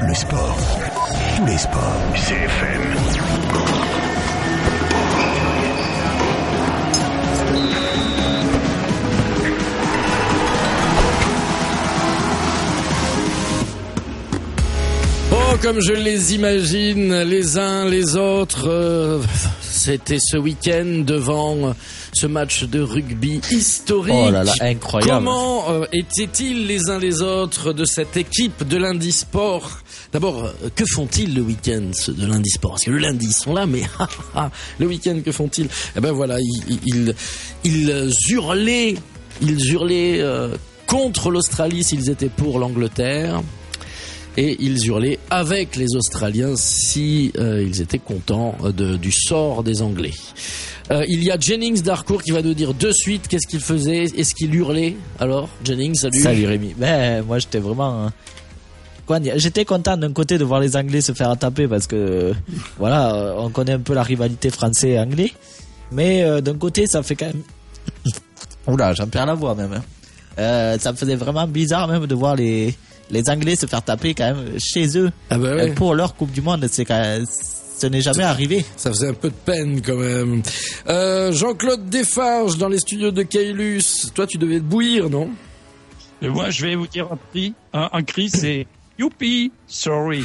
Le sport. Tous les sports. CFM. Oh, comme je les imagine, les uns, les autres, c'était ce week-end devant ce match de rugby historique. Oh là là, incroyable. Comment étaient-ils les uns les autres de cette équipe de Lundi Sport? D'abord, que font-ils le week-end de Lundi Sport? Parce que le lundi, ils sont là, mais le week-end, que font-ils? Eh ben voilà, ils hurlaient contre l'Australie s'ils étaient pour l'Angleterre. Et ils hurlaient avec les Australiens si ils étaient contents du sort des Anglais. Il y a Jennings d'Harcourt qui va nous dire de suite qu'est-ce qu'il faisait. Est-ce qu'il hurlait? Alors, Jennings, salut. Salut Rémi. Moi j'étais vraiment... J'étais content d'un côté de voir les Anglais se faire taper parce que voilà, on connaît un peu la rivalité français-anglais. Mais d'un côté, ça fait quand même... Oula, j'en perds la voix même. Ça me faisait vraiment bizarre même de voir les Anglais se faire taper quand même chez eux. Ah bah ouais. Pour leur Coupe du Monde, c'est quand même... Ce n'est jamais arrivé. Ça faisait un peu de peine quand même. Jean-Claude Desfarges dans les studios de Kailus. Toi, tu devais te bouillir, non? Et moi, je vais vous dire un cri, c'est youpi, sorry.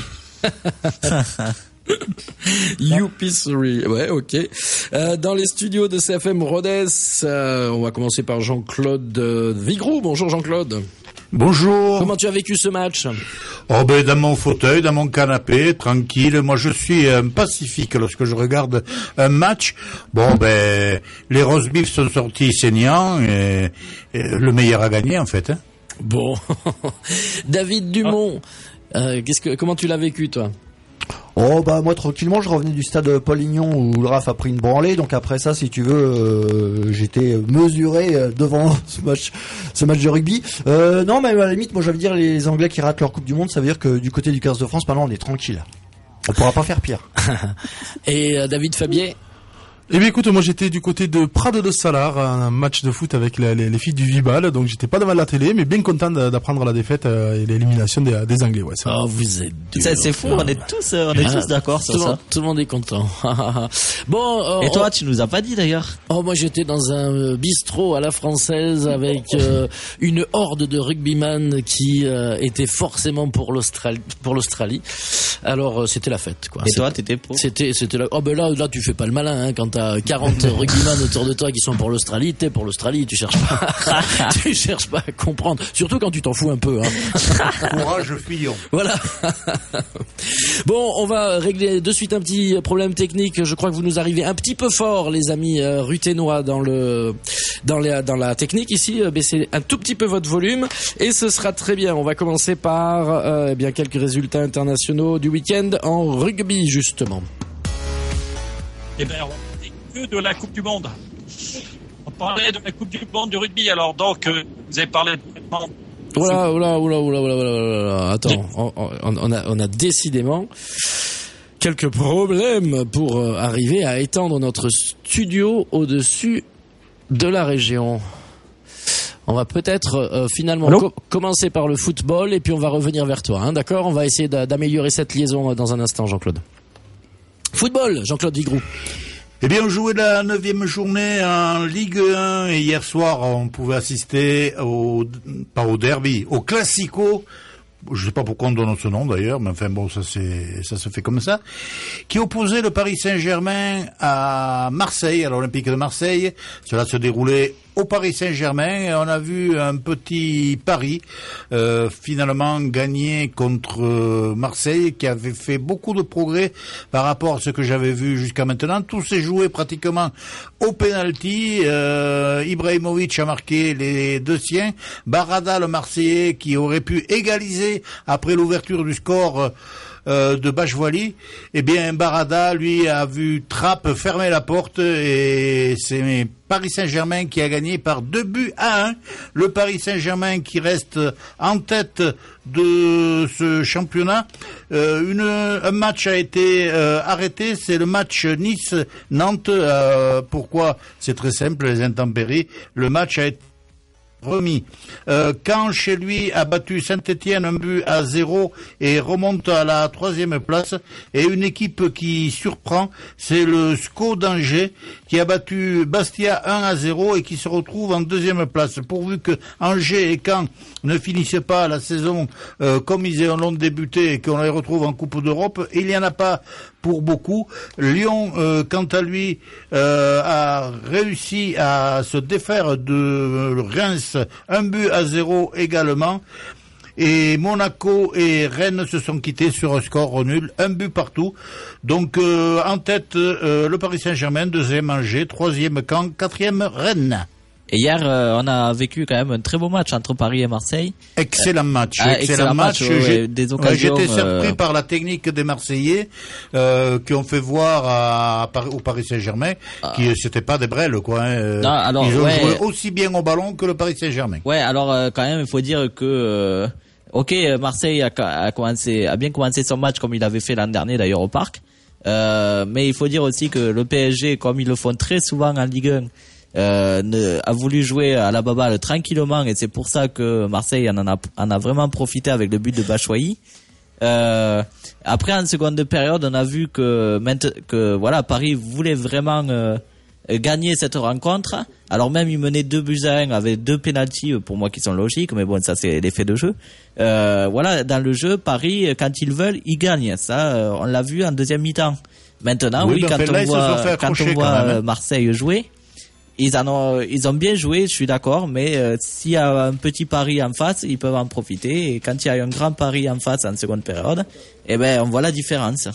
Youpi, sorry. Ouais, ok. Dans les studios de CFM Rodez, on va commencer par Jean-Claude Vigroux. Bonjour Jean-Claude. Bonjour. Comment tu as vécu ce match? Oh ben dans mon fauteuil, dans mon canapé, tranquille. Moi je suis pacifique lorsque je regarde un match. Bon ben les roast beef sont sortis saignants et le meilleur a gagné en fait. Hein. Bon, David Dumont, comment tu l'as vécu toi? Oh bah moi tranquillement, je revenais du stade Paul-Lignon où le RAF a pris une branlée, donc après ça si tu veux j'étais mesuré devant ce match de rugby. Non mais à la limite moi j'allais dire les Anglais qui ratent leur Coupe du Monde, ça veut dire que du côté du 15 de France maintenant on est tranquille. On pourra pas faire pire. Et David Fabier? Eh bien écoute, moi j'étais du côté de Prades de Salar, un match de foot avec les filles du Vibal, donc j'étais pas devant la télé, mais bien content d'apprendre la défaite et l'élimination des Anglais. Ouais, oh, vous êtes dur. C'est fou, on est tous d'accord sur ça. Tout le monde est content. Bon. Et toi, tu nous as pas dit d'ailleurs? Oh, moi j'étais dans un bistrot à la française avec une horde de rugbyman qui était forcément pour l'Australie. Alors c'était la fête, quoi. Et toi, t'étais pour? C'était là. Oh ben là tu fais pas le malin, hein, quand t'as 40 rugbyman autour de toi qui sont pour l'Australie, t'es pour l'Australie, tu cherches pas à comprendre, surtout quand tu t'en fous un peu, hein. Courage fillon. Voilà. Bon, on va régler de suite un petit problème technique. Je crois que vous nous arrivez un petit peu fort, les amis ruténois, dans la technique ici. Baissez un tout petit peu votre volume et ce sera très bien. On va commencer par bien quelques résultats internationaux du week-end en rugby justement. Eh ben, on parlait que de la Coupe du Monde. On parlait de la Coupe du Monde du rugby. Alors donc, vous avez parlé de... Oula. Attends, on a décidément quelques problèmes pour arriver à étendre notre studio au-dessus de la région. On va peut-être finalement commencer par le football et puis on va revenir vers toi, hein, d'accord? On va essayer d'améliorer cette liaison dans un instant, Jean-Claude. Football, Jean-Claude Vigroux. Eh bien, on jouait la 9e journée en Ligue 1 et hier soir, on pouvait assister pas au derby, au Classico. Je sais pas pourquoi on donne ce nom d'ailleurs, mais enfin bon, ça se fait comme ça. Qui opposait le Paris Saint-Germain à Marseille, à l'Olympique de Marseille. Cela se déroulait au Paris Saint-Germain et on a vu un petit Paris finalement gagner contre Marseille qui avait fait beaucoup de progrès par rapport à ce que j'avais vu jusqu'à maintenant. Tout s'est joué pratiquement au penalty. Ibrahimovic a marqué les deux siens. Barada, le Marseillais, qui aurait pu égaliser après l'ouverture du score de Bachwali, eh bien Barada lui a vu Trapp fermer la porte et c'est Paris Saint-Germain qui a gagné par 2-1. Le Paris Saint-Germain qui reste en tête de ce championnat. Un match a été arrêté, c'est le match Nice-Nantes. Pourquoi? C'est très simple, les intempéries. Le match a été remis. Caen, chez lui, a battu Saint-Étienne 1-0 et remonte à la 3e place. Et une équipe qui surprend, c'est le SCO d'Angers, qui a battu Bastia 1-0 et qui se retrouve en 2e place. Pourvu que Angers et Caen ne finissent pas la saison comme ils l'ont débuté et qu'on les retrouve en Coupe d'Europe, il n'y en a pas pour beaucoup. Lyon, quant à lui, a réussi à se défaire de Reims 1-0 également. Et Monaco et Rennes se sont quittés sur un score nul, 1 but partout. Donc en tête, le Paris Saint-Germain, 2e Angers, 3e Caen, 4e Rennes. Et hier, on a vécu quand même un très beau match entre Paris et Marseille. Excellent match. Excellent match. Des occasions. J'étais surpris par la technique des Marseillais qui ont fait voir au Paris Saint-Germain qui c'était pas des brêles quoi. Non, alors, ils ont joué aussi bien au ballon que le Paris Saint-Germain. Ouais, alors quand même, il faut dire que Marseille a bien commencé son match comme il avait fait l'an dernier d'ailleurs au Parc. Mais il faut dire aussi que le PSG, comme ils le font très souvent en Ligue 1, a voulu jouer à la baballe tranquillement et c'est pour ça que Marseille en a vraiment profité avec le but de Batshuayi. Après en seconde période, on a vu que voilà, Paris voulait vraiment gagner cette rencontre. Alors même il menait 2-1 avec 2 pénaltys pour moi qui sont logiques, mais bon, ça c'est l'effet de jeu. Voilà, dans le jeu, Paris quand ils veulent, ils gagnent. Ça on l'a vu en deuxième mi-temps. Maintenant oui, quand on voit Marseille jouer, ils ont bien joué, je suis d'accord, mais s'il y a un petit pari en face, ils peuvent en profiter. Et quand il y a un grand pari en face en seconde période, eh ben on voit la différence.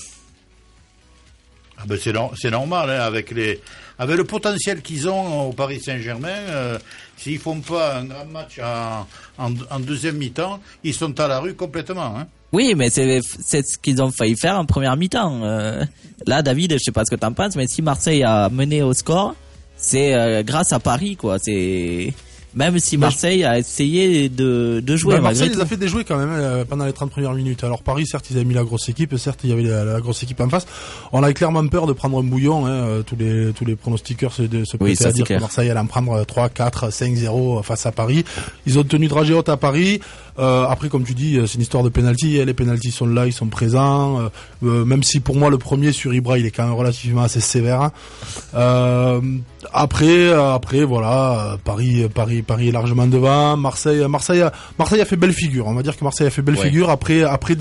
Ah ben c'est normal, hein, avec le potentiel qu'ils ont au Paris Saint-Germain, s'ils font pas un grand match en deuxième mi-temps, ils sont à la rue complètement. Hein. Oui, mais c'est ce qu'ils ont failli faire en première mi-temps. Là, David, je sais pas ce que t'en penses, mais si Marseille a mené au score, c'est grâce à Paris, quoi. C'est même si Marseille a essayé de jouer. Marseille les a fait déjouer quand même pendant les 30 premières minutes. Alors Paris, certes, ils avaient mis la grosse équipe, certes, il y avait la grosse équipe en face. On avait clairement peur de prendre un bouillon. Hein. Tous les pronostiqueurs se prêtaient à dire que Marseille allait en prendre 3, 4, 5-0 face à Paris. Ils ont tenu dragée haute à Paris. Après, comme tu dis, c'est une histoire de penalty. Les penaltys sont là, ils sont présents. Même si pour moi le premier sur Ibra, il est quand même relativement assez sévère. Après, voilà, Paris est largement devant. Marseille a fait belle figure. On va dire que Marseille a fait belle figure après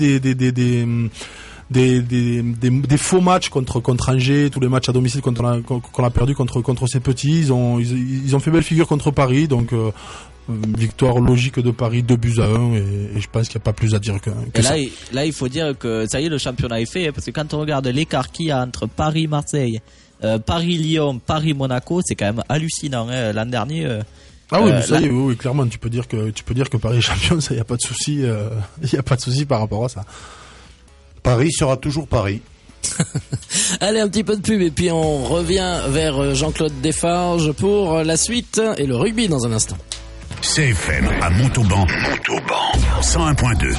des faux matchs contre Angers, tous les matchs à domicile qu'on a perdu contre ces petits. Ils ont fait belle figure contre Paris, donc victoire logique de Paris 2-1 et je pense qu'il n'y a pas plus à dire que ça. Là, il faut dire que ça y est, le championnat est fait, parce que quand on regarde l'écart qu'il y a entre Paris-Marseille, Paris-Lyon, Paris-Monaco, c'est quand même hallucinant. Hein. L'an dernier. Mais ça y est, oui, clairement, tu peux dire que Paris est champion, ça y a pas de souci, y a pas de souci par rapport à ça. Paris sera toujours Paris. Allez, un petit peu de pub et puis on revient vers Jean-Claude Desfarges pour la suite et le rugby dans un instant. CFM à Montauban. 101.2.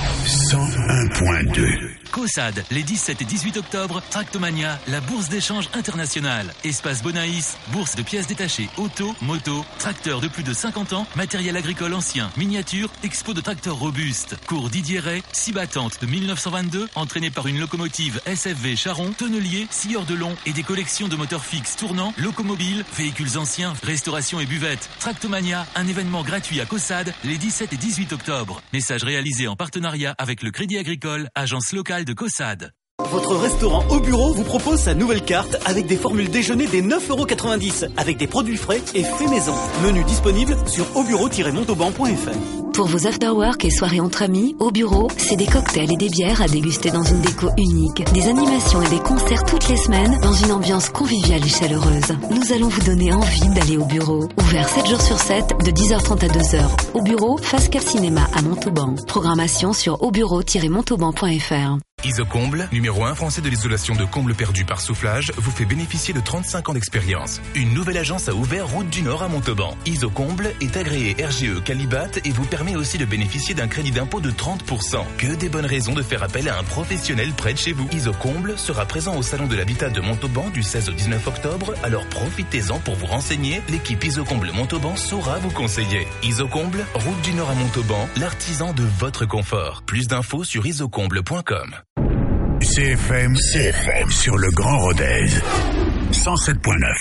COSAD, les 17 et 18 octobre, Tractomania, la bourse d'échange internationale. Espace Bonaïs, bourse de pièces détachées, auto, moto, tracteurs de plus de 50 ans, matériel agricole ancien, miniature, expo de tracteurs robustes. Cours Didier Ray, 6 battantes de 1922, entraîné par une locomotive SFV Charon, tonnelier, scieur de long et des collections de moteurs fixes tournants, locomobiles, véhicules anciens, restauration et buvettes. Tractomania, un événement gratuit à COSAD, les 17 et 18 octobre. Message réalisé en partenariat avec le Crédit Agricole, agence locale de COSAD. Votre restaurant Au Bureau vous propose sa nouvelle carte avec des formules déjeuner des 9,90 € avec des produits frais et faits maison. Menu disponible sur aubureau-montauban.fr. Pour vos after-work et soirées entre amis, Au Bureau, c'est des cocktails et des bières à déguster dans une déco unique. Des animations et des concerts toutes les semaines dans une ambiance conviviale et chaleureuse. Nous allons vous donner envie d'aller au bureau. Ouvert 7 jours sur 7, de 10h30 à 2h. Au Bureau, face Cap Cinéma à Montauban. Programmation sur aubureau-montauban.fr. Isocomble, numéro 1 français de l'isolation de combles perdus par soufflage, vous fait bénéficier de 35 ans d'expérience. Une nouvelle agence a ouvert route du Nord à Montauban. Isocomble est agréé RGE Calibat et vous permet aussi de bénéficier d'un crédit d'impôt de 30%. Que des bonnes raisons de faire appel à un professionnel près de chez vous. Isocomble sera présent au Salon de l'Habitat de Montauban du 16 au 19 octobre, alors profitez-en pour vous renseigner. L'équipe Isocomble Montauban saura vous conseiller. Isocomble, route du Nord à Montauban, l'artisan de votre confort. Plus d'infos sur isocomble.com. CFM sur le Grand Rodez. 107.9.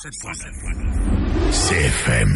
CFM.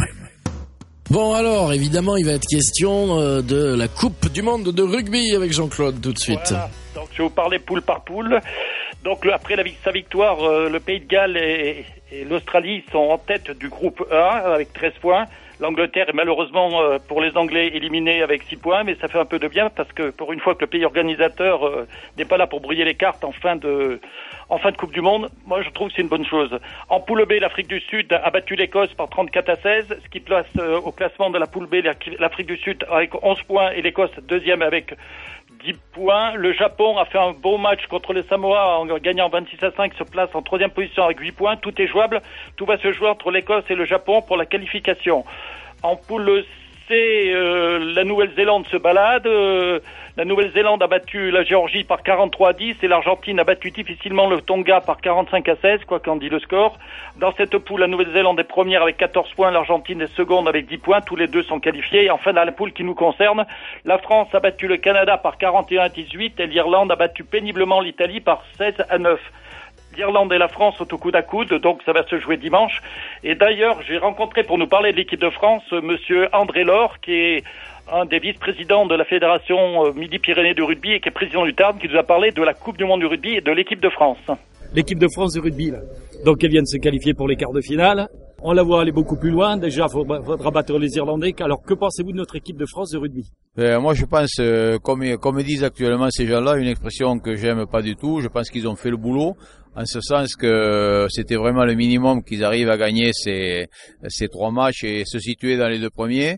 Bon alors, évidemment, il va être question de la Coupe du Monde de rugby avec Jean-Claude tout de suite. Voilà. Donc je vais vous parler poule par poule. Donc après sa victoire, le Pays de Galles et l'Australie sont en tête du groupe A avec 13 points. L'Angleterre est malheureusement pour les Anglais éliminée avec 6 points, mais ça fait un peu de bien parce que pour une fois que le pays organisateur n'est pas là pour brouiller les cartes en fin de Coupe du Monde, moi je trouve que c'est une bonne chose. En poule B, l'Afrique du Sud a battu l'Écosse par 34-16, ce qui place au classement de la poule B l'Afrique du Sud avec 11 points et l'Écosse deuxième avec 10 points. Le Japon a fait un beau match contre les Samoa en gagnant 26-5, se place en troisième position avec 8 points. Tout est jouable. Tout va se jouer entre l'Écosse et le Japon pour la qualification. En poule C, la Nouvelle-Zélande se balade. La Nouvelle-Zélande a battu la Géorgie par 43-10 et l'Argentine a battu difficilement le Tonga par 45-16, quoi qu'en dit le score. Dans cette poule, la Nouvelle-Zélande est première avec 14 points, l'Argentine est seconde avec 10 points, tous les deux sont qualifiés. Et enfin, dans la poule qui nous concerne, la France a battu le Canada par 41-18 et l'Irlande a battu péniblement l'Italie par 16-9. L'Irlande et la France sont au coude à coude, donc ça va se jouer dimanche. Et d'ailleurs, j'ai rencontré pour nous parler de l'équipe de France, monsieur André Laure, qui est un des vice-présidents de la Fédération Midi-Pyrénées de rugby et qui est président du Tarn, qui nous a parlé de la Coupe du Monde du rugby et de l'équipe de France. L'équipe de France de rugby, là. Donc elle vient de se qualifier pour les quarts de finale. On la voit aller beaucoup plus loin. Déjà, il faudra battre les Irlandais. Alors, que pensez-vous de notre équipe de France de rugby? Moi, je pense, comme disent actuellement ces gens-là, une expression que j'aime pas du tout. Je pense qu'ils ont fait le boulot, en ce sens que c'était vraiment le minimum qu'ils arrivent à gagner ces 3 matchs et se situer dans les 2 premiers.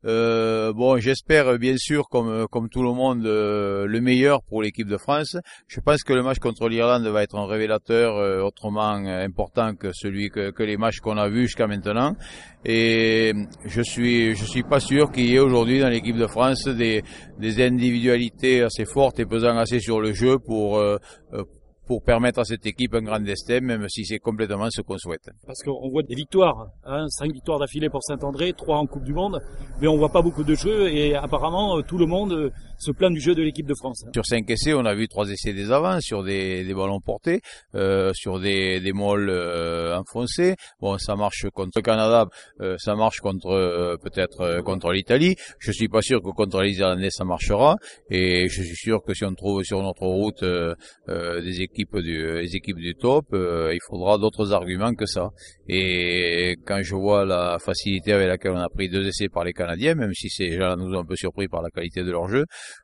Bon, j'espère bien sûr, comme tout le monde, le meilleur pour l'équipe de France. Je pense que le match contre l'Irlande va être un révélateur autrement important que que les matchs qu'on a vus jusqu'à maintenant. Et je suis pas sûr qu'il y ait aujourd'hui dans l'équipe de France des individualités assez fortes et pesant assez sur le jeu pour permettre à cette équipe un grand destin, même si c'est complètement ce qu'on souhaite. Parce qu'on voit des victoires, 5 victoires d'affilée pour Saint-André, 3 en Coupe du Monde, mais on voit pas beaucoup de jeux et apparemment tout le monde se plaint du jeu de l'équipe de France. Sur 5 essais, on a vu 3 essais des avants, sur des ballons portés, sur des molles enfoncés. Bon, ça marche contre le Canada, ça marche peut-être contre l'Italie. Je suis pas sûr que contre les Irlandais ça marchera, et je suis sûr que si on trouve sur notre route les équipes du top, il faudra d'autres arguments que ça. Et quand je vois la facilité avec laquelle on a pris 2 essais par les Canadiens, même si ces gens nous ont un peu surpris par la qualité de leur jeu,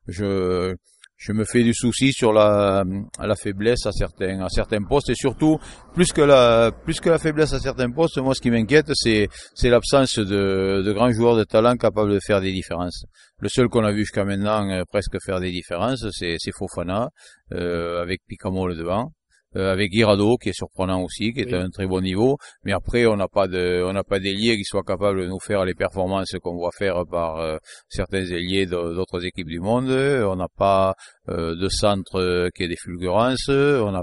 je me fais du souci sur la faiblesse à certains postes, et surtout plus que la faiblesse à certains postes, moi ce qui m'inquiète c'est l'absence de grands joueurs de talent capables de faire des différences. Le seul qu'on a vu jusqu'à maintenant presque faire des différences, c'est Fofana, avec Picamol devant. Avec Guirado qui est surprenant aussi, qui est à un très bon niveau, mais après on n'a pas d'ailier qui soit capable de nous faire les performances qu'on voit faire par certains ailiers d'autres équipes du monde. On n'a pas de centre qui ait des fulgurances, on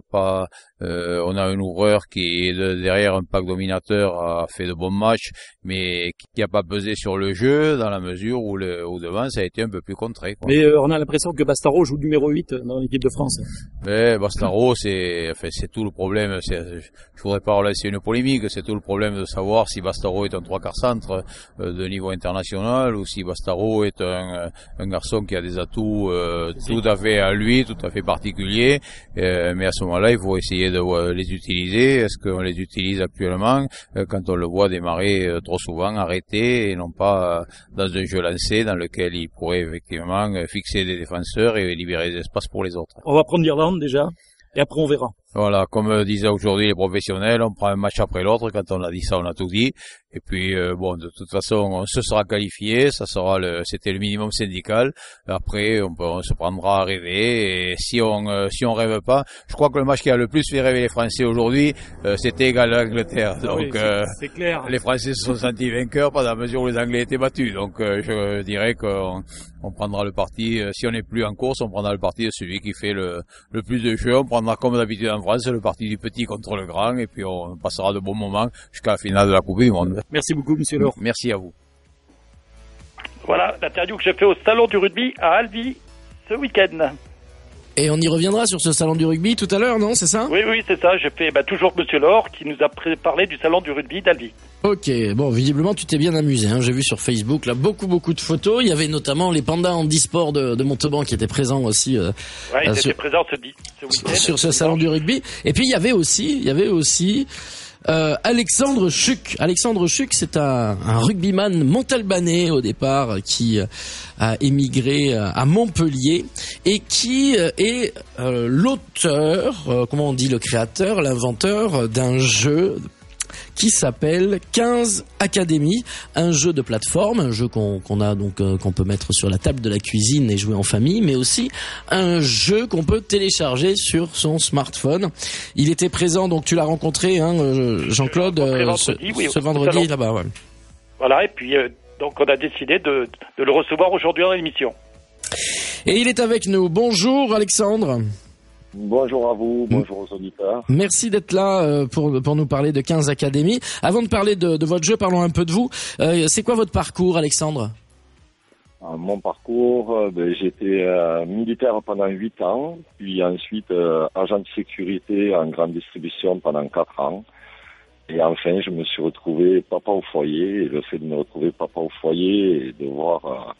a un ouvreur qui est derrière un pack dominateur, a fait de bons matchs, mais qui a pas pesé sur le jeu dans la mesure où devant ça a été un peu plus contré, quoi. Mais on a l'impression que Bastaro joue numéro 8 dans l'équipe de France. Mais Bastaro, c'est tout le problème. Je voudrais pas relancer une polémique, c'est tout le problème de savoir si Bastaro est un 3/4 centre de niveau international, ou si Bastaro est un garçon qui a des atouts tout à fait à lui, tout à fait particuliers, mais à ce moment-là il faut essayer de les utiliser. Est-ce qu'on les utilise actuellement quand on le voit démarrer trop souvent arrêté et non pas dans un jeu lancé dans lequel il pourrait effectivement fixer des défenseurs et libérer des espaces pour les autres? On va prendre l'Irlande déjà, et après on verra. Voilà, comme disaient aujourd'hui les professionnels, on prend un match après l'autre. Quand on a dit ça, on a tout dit. Et puis bon, de toute façon, on se sera qualifié. Ça sera c'était le minimum syndical. Après, on se prendra à rêver. Et si on rêve pas, je crois que le match qui a le plus fait rêver les Français aujourd'hui, c'était égal à l'Angleterre. Donc, c'est clair. Les Français se sont sentis vainqueurs par la mesure où les Anglais étaient battus. Donc, je dirais qu'on prendra le parti. Si on n'est plus en course, on prendra le parti de celui qui fait le plus de jeux. On prendra comme d'habitude en France le parti du petit contre le grand. Et puis on passera de bons moments jusqu'à la finale de la Coupe du Monde. Merci beaucoup, monsieur Laure. Merci à vous. Voilà l'interview que j'ai fait au salon du rugby à Albi ce week-end. Et on y reviendra sur ce salon du rugby tout à l'heure, non? C'est ça? Oui, c'est ça. J'ai fait toujours monsieur Laure qui nous a parlé du salon du rugby d'Albi. Ok, bon, visiblement tu t'es bien amusé, hein. J'ai vu sur Facebook là beaucoup de photos. Il y avait notamment les pandas handisport de Montauban qui étaient présents aussi. Ils étaient présents ce week-end sur ce salon du rugby. Et puis il y avait aussi Alexandre Chuc. Alexandre Chuc, c'est un rugbyman montalbanais au départ qui a émigré à Montpellier et qui est l'auteur, comment on dit, le créateur, l'inventeur d'un jeu qui s'appelle 15 Academy, un jeu de plateforme, un jeu qu'on a donc qu'on peut mettre sur la table de la cuisine et jouer en famille, mais aussi un jeu qu'on peut télécharger sur son smartphone. Il était présent, donc tu l'as rencontré, hein, Jean-Claude, ce vendredi là-bas. Ouais. Voilà, et puis donc on a décidé de le recevoir aujourd'hui dans l'émission. Et il est avec nous. Bonjour Alexandre. Bonjour à vous, bonjour aux auditeurs. Merci d'être là pour nous parler de 15 Academy. Avant de parler de votre jeu, parlons un peu de vous. C'est quoi votre parcours, Alexandre? Mon parcours, j'étais militaire pendant 8 ans, puis ensuite agent de sécurité en grande distribution pendant 4 ans. Et enfin, je me suis retrouvé papa au foyer. Et le fait de me retrouver papa au foyer et de voir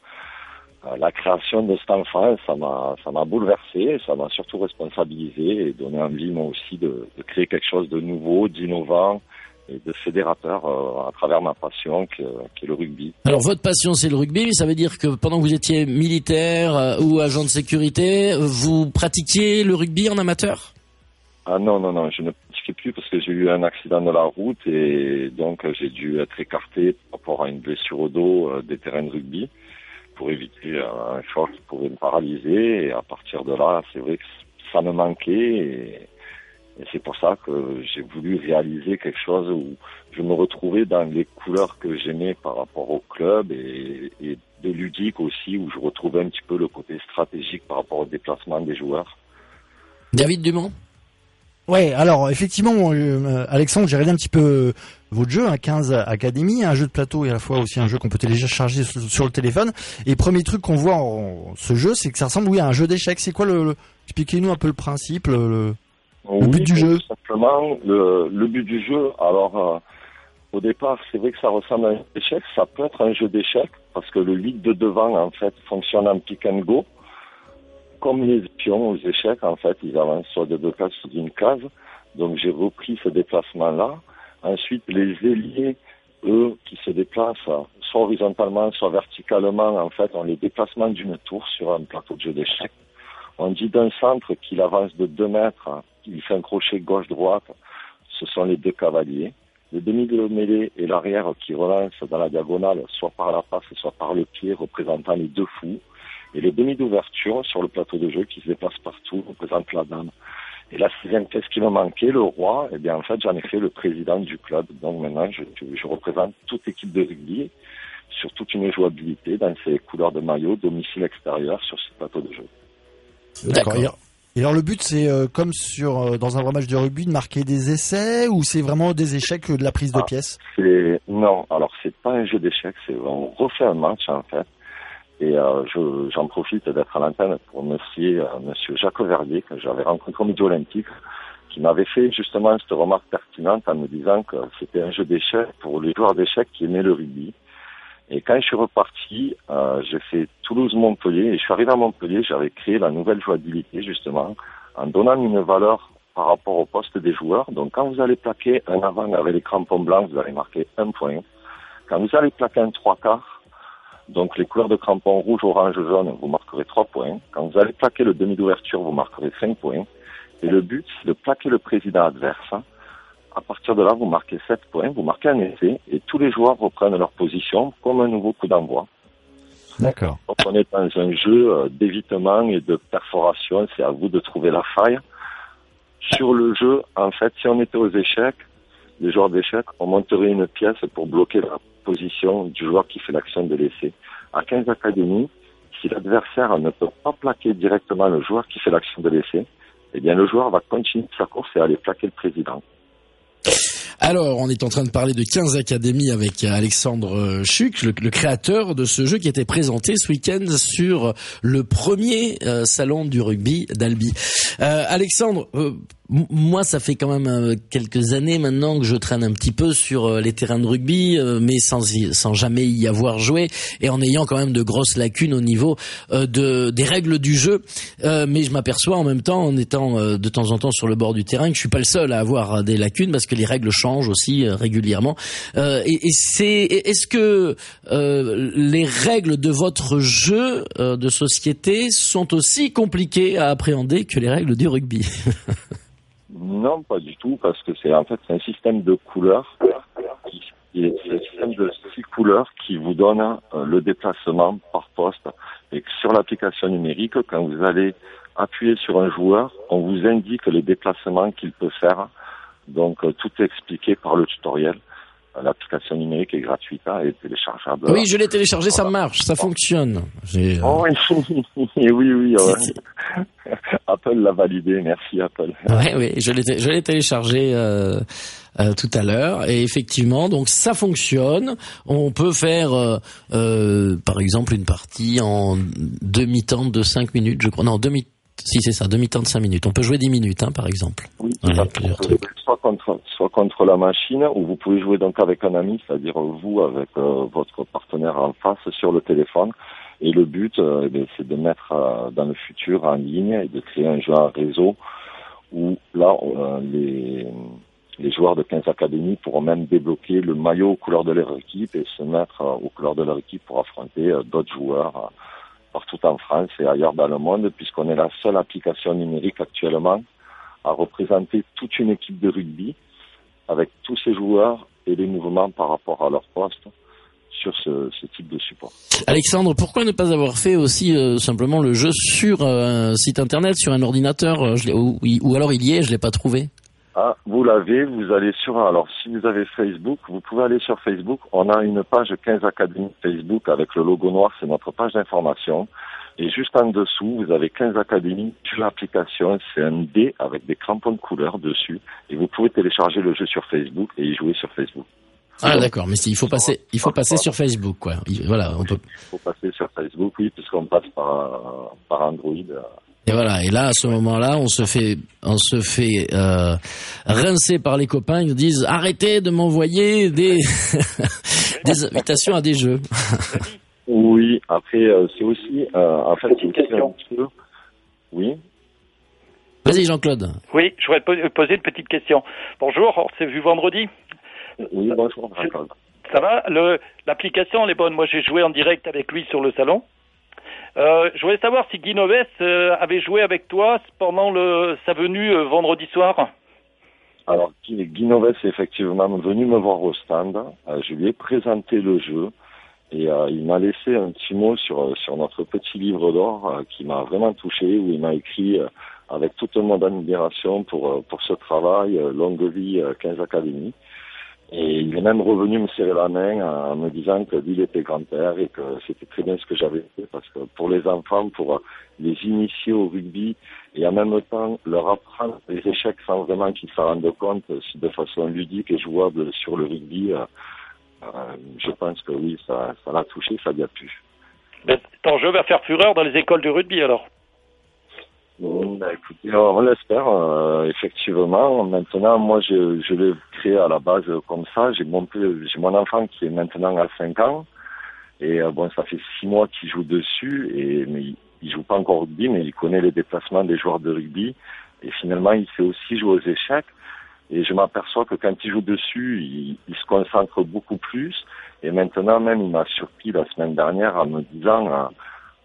la création de cet enfant, ça m'a bouleversé, ça m'a surtout responsabilisé et donné envie moi aussi de créer quelque chose de nouveau, d'innovant et de fédérateur à travers ma passion qui est le rugby. Alors votre passion c'est le rugby, mais ça veut dire que pendant que vous étiez militaire ou agent de sécurité, vous pratiquiez le rugby en amateur? Ah non, je ne pratiquais plus parce que j'ai eu un accident de la route et donc j'ai dû être écarté par rapport à une blessure au dos des terrains de rugby, pour éviter un choc qui pouvait me paralyser. Et à partir de là, c'est vrai que ça me manquait et c'est pour ça que j'ai voulu réaliser quelque chose où je me retrouvais dans les couleurs que j'aimais par rapport au club et de ludique aussi, où je retrouvais un petit peu le côté stratégique par rapport au déplacement des joueurs. David Dumont? Ouais, alors effectivement, Alexandre, j'ai regardé un petit peu votre jeu, 15 Academy, un jeu de plateau et à la fois aussi un jeu qu'on peut télécharger sur le téléphone. Et premier truc qu'on voit en ce jeu, c'est que ça ressemble à un jeu d'échecs. C'est quoi expliquez-nous un peu le principe, le but du jeu. Tout simplement, le but du jeu, alors au départ, c'est vrai que ça ressemble à un jeu d'échecs, ça peut être un jeu d'échecs, parce que le 8 de devant, en fait, fonctionne en pick and go. Comme les pions aux échecs, en fait, ils avancent soit de 2 cases, soit d'une case. Donc j'ai repris ce déplacement-là. Ensuite, les ailiers, eux, qui se déplacent soit horizontalement, soit verticalement, en fait, ont les déplacements d'une tour sur un plateau de jeu d'échecs. On dit d'un centre qu'il avance de 2 mètres, il fait un crochet gauche-droite, ce sont les 2 cavaliers. Le demi de mêlée et l'arrière qui relance dans la diagonale, soit par la passe, soit par le pied, représentant les 2 fous. Et le demi d'ouverture sur le plateau de jeu qui se déplace partout représente la dame. Et la 6e pièce qui me manquait, le roi, eh bien en fait j'en ai fait le président du club. Donc maintenant je représente toute équipe de rugby sur toute une jouabilité dans ses couleurs de maillot, domicile extérieur sur ce plateau de jeu. D'accord. Et alors le but c'est comme dans un vrai match de rugby de marquer des essais ou c'est vraiment des échecs de la prise de pièces? Non, alors c'est pas un jeu d'échecs, on refait un match en fait. Et j'en profite d'être à l'antenne pour remercier Monsieur Jacques Verdier, que j'avais rencontré au Midi Olympique, qui m'avait fait justement cette remarque pertinente en me disant que c'était un jeu d'échecs pour les joueurs d'échecs qui aimaient le rugby. Et quand je suis reparti, j'ai fait Toulouse-Montpellier, et je suis arrivé à Montpellier, j'avais créé la nouvelle jouabilité justement, en donnant une valeur par rapport au poste des joueurs. Donc quand vous allez plaquer un avant avec les crampons blancs, vous allez marquer 1 point. Quand vous allez plaquer un 3/4, donc les couleurs de crampons rouge, orange, jaune, vous marquerez 3 points. Quand vous allez plaquer le demi d'ouverture, vous marquerez 5 points. Et le but, c'est de plaquer le président adverse. À partir de là, vous marquez 7 points, vous marquez un essai, et tous les joueurs reprennent leur position comme un nouveau coup d'envoi. D'accord. Donc on est dans un jeu d'évitement et de perforation, c'est à vous de trouver la faille. Sur le jeu, en fait, si on était aux échecs, les joueurs d'échecs, on monterait une pièce pour bloquer la position du joueur qui fait l'action de l'essai. À 15 académies, si l'adversaire ne peut pas plaquer directement le joueur qui fait l'action de l'essai, eh bien le joueur va continuer sa course et aller plaquer le président. Alors, on est en train de parler de 15 académies avec Alexandre Chuck, le créateur de ce jeu qui était présenté ce week-end sur le premier salon du rugby d'Albi. Alexandre, moi, ça fait quand même quelques années maintenant que je traîne un petit peu sur les terrains de rugby, mais sans jamais y avoir joué et en ayant quand même de grosses lacunes au niveau des règles du jeu. Mais je m'aperçois en même temps, en étant de temps en temps sur le bord du terrain, que je suis pas le seul à avoir des lacunes parce que les règles changent aussi régulièrement. Est-ce que les règles de votre jeu de société sont aussi compliquées à appréhender que les règles du rugby? Non, pas du tout, parce que c'est un système de couleurs, c'est un système de 6 couleurs qui vous donne le déplacement par poste. Et sur l'application numérique, quand vous allez appuyer sur un joueur, on vous indique les déplacements qu'il peut faire. Donc tout est expliqué par le tutoriel. L'application numérique est gratuite et téléchargeable. Oui, je l'ai téléchargé, ça marche, ça fonctionne. Oh oui. Apple l'a validé, merci Apple. Oui, je l'ai téléchargé tout à l'heure et effectivement, donc ça fonctionne. On peut faire, par exemple, une partie en demi-temps de 5 minutes, je crois. Non, si c'est ça, demi-temps de 5 minutes. On peut jouer 10 minutes, par exemple. Oui, soit contre la machine, ou vous pouvez jouer donc avec un ami, c'est-à-dire vous avec votre partenaire en face sur le téléphone. Et le but, c'est de mettre dans le futur en ligne et de créer un jeu en réseau où là, les joueurs de 15 académies pourront même débloquer le maillot aux couleurs de leur équipe et se mettre aux couleurs de leur équipe pour affronter d'autres joueurs partout en France et ailleurs dans le monde, puisqu'on est la seule application numérique actuellement à représenter toute une équipe de rugby avec tous ces joueurs et les mouvements par rapport à leur poste sur ce type de support. Alexandre, pourquoi ne pas avoir fait aussi simplement le jeu sur un site internet, sur un ordinateur ou alors il y est, je l'ai pas trouvé. Ah, vous l'avez, vous allez alors si vous avez Facebook, vous pouvez aller sur Facebook, on a une page 15 académies Facebook avec le logo noir, c'est notre page d'information, et juste en dessous, vous avez 15 académies sur l'application, c'est un dé avec des crampons de couleur dessus, et vous pouvez télécharger le jeu sur Facebook et y jouer sur Facebook. Ah d'accord, mais il faut passer sur Facebook, quoi. Voilà, Il faut passer sur Facebook, oui, puisqu'on passe par Android. Et voilà, et là, à ce moment-là, on se fait rincer par les copains, ils nous disent arrêtez de m'envoyer des invitations à des jeux. Oui, après c'est aussi en fait une question. Oui. Vas-y Jean-Claude. Oui, je voudrais poser une petite question. Bonjour, on s'est vu vendredi. Oui, bonjour Jean-Claude. Ça va, l'application elle est bonne. Moi j'ai joué en direct avec lui sur le salon. Je voulais savoir si Guy Noves avait joué avec toi pendant sa venue vendredi soir. Alors, Guy Noves est effectivement venu me voir au stand. Je lui ai présenté le jeu et il m'a laissé un petit mot sur notre petit livre d'or qui m'a vraiment touché, où il m'a écrit avec toute mon admiration pour ce travail, longue vie 15 académies. Et il est même revenu me serrer la main en me disant que lui, il était grand-père et que c'était très bien ce que j'avais fait, parce que pour les enfants, pour les initier au rugby et en même temps leur apprendre les échecs sans vraiment qu'ils s'en rendent compte, de façon ludique et jouable sur le rugby, je pense que oui, ça l'a touché, ça lui a plu. Ton jeu va faire fureur dans les écoles de rugby alors? Écoutez, on l'espère, effectivement. Maintenant, moi, je l'ai créé à la base comme ça. J'ai mon enfant qui est maintenant à 5 ans. Et ça fait 6 mois qu'il joue dessus. Mais il joue pas encore au rugby, mais il connaît les déplacements des joueurs de rugby. Et finalement, il sait aussi jouer aux échecs. Et je m'aperçois que quand il joue dessus, il se concentre beaucoup plus. Et maintenant, même, il m'a surpris la semaine dernière en me disant...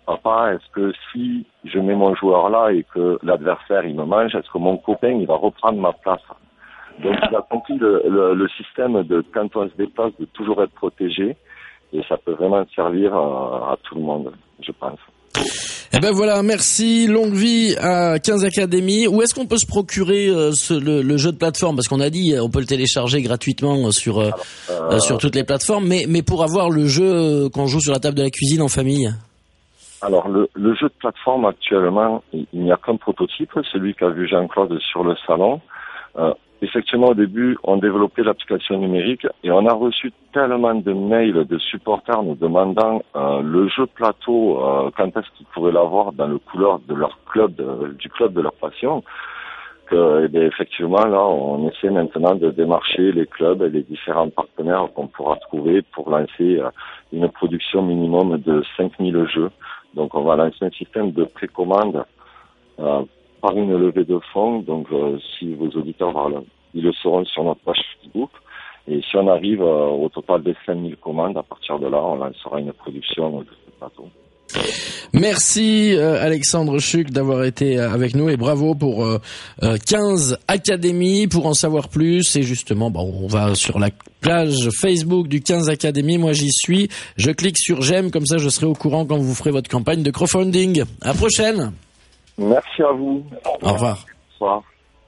papa, est-ce que si je mets mon joueur là et que l'adversaire il me mange, est-ce que mon copain il va reprendre ma place? Donc il a compris le système de quand on se déplace de toujours être protégé, et ça peut vraiment servir à tout le monde, je pense. Eh ben voilà, merci, longue vie à 15 Academy. Où est-ce qu'on peut se procurer le jeu de plateforme? Parce qu'on a dit on peut le télécharger gratuitement sur toutes les plateformes, mais pour avoir le jeu qu'on joue sur la table de la cuisine en famille. Alors le jeu de plateforme actuellement, il n'y a qu'un prototype, celui qu'a vu Jean-Claude sur le salon. Effectivement, au début, on développait l'application numérique et on a reçu tellement de mails de supporters nous demandant le jeu plateau, quand est-ce qu'ils pourraient l'avoir dans le couleur de leur club, du club de leur passion, que effectivement, là, on essaie maintenant de démarcher les clubs et les différents partenaires qu'on pourra trouver pour lancer une production minimum de 5000 jeux. Donc, on va lancer un système de précommande par une levée de fonds, donc si vos auditeurs ils le sauront sur notre page Facebook, et si on arrive au total des 5000 commandes, à partir de là, on lancera une production de ce plateau. Merci Alexandre Schuck d'avoir été avec nous et bravo pour 15 Academy. Pour en savoir plus, et justement, on va sur la page Facebook du 15 Academy. Moi, j'y suis. Je clique sur j'aime, comme ça, je serai au courant quand vous ferez votre campagne de crowdfunding. À la prochaine. Merci à vous. Au revoir. Bonsoir.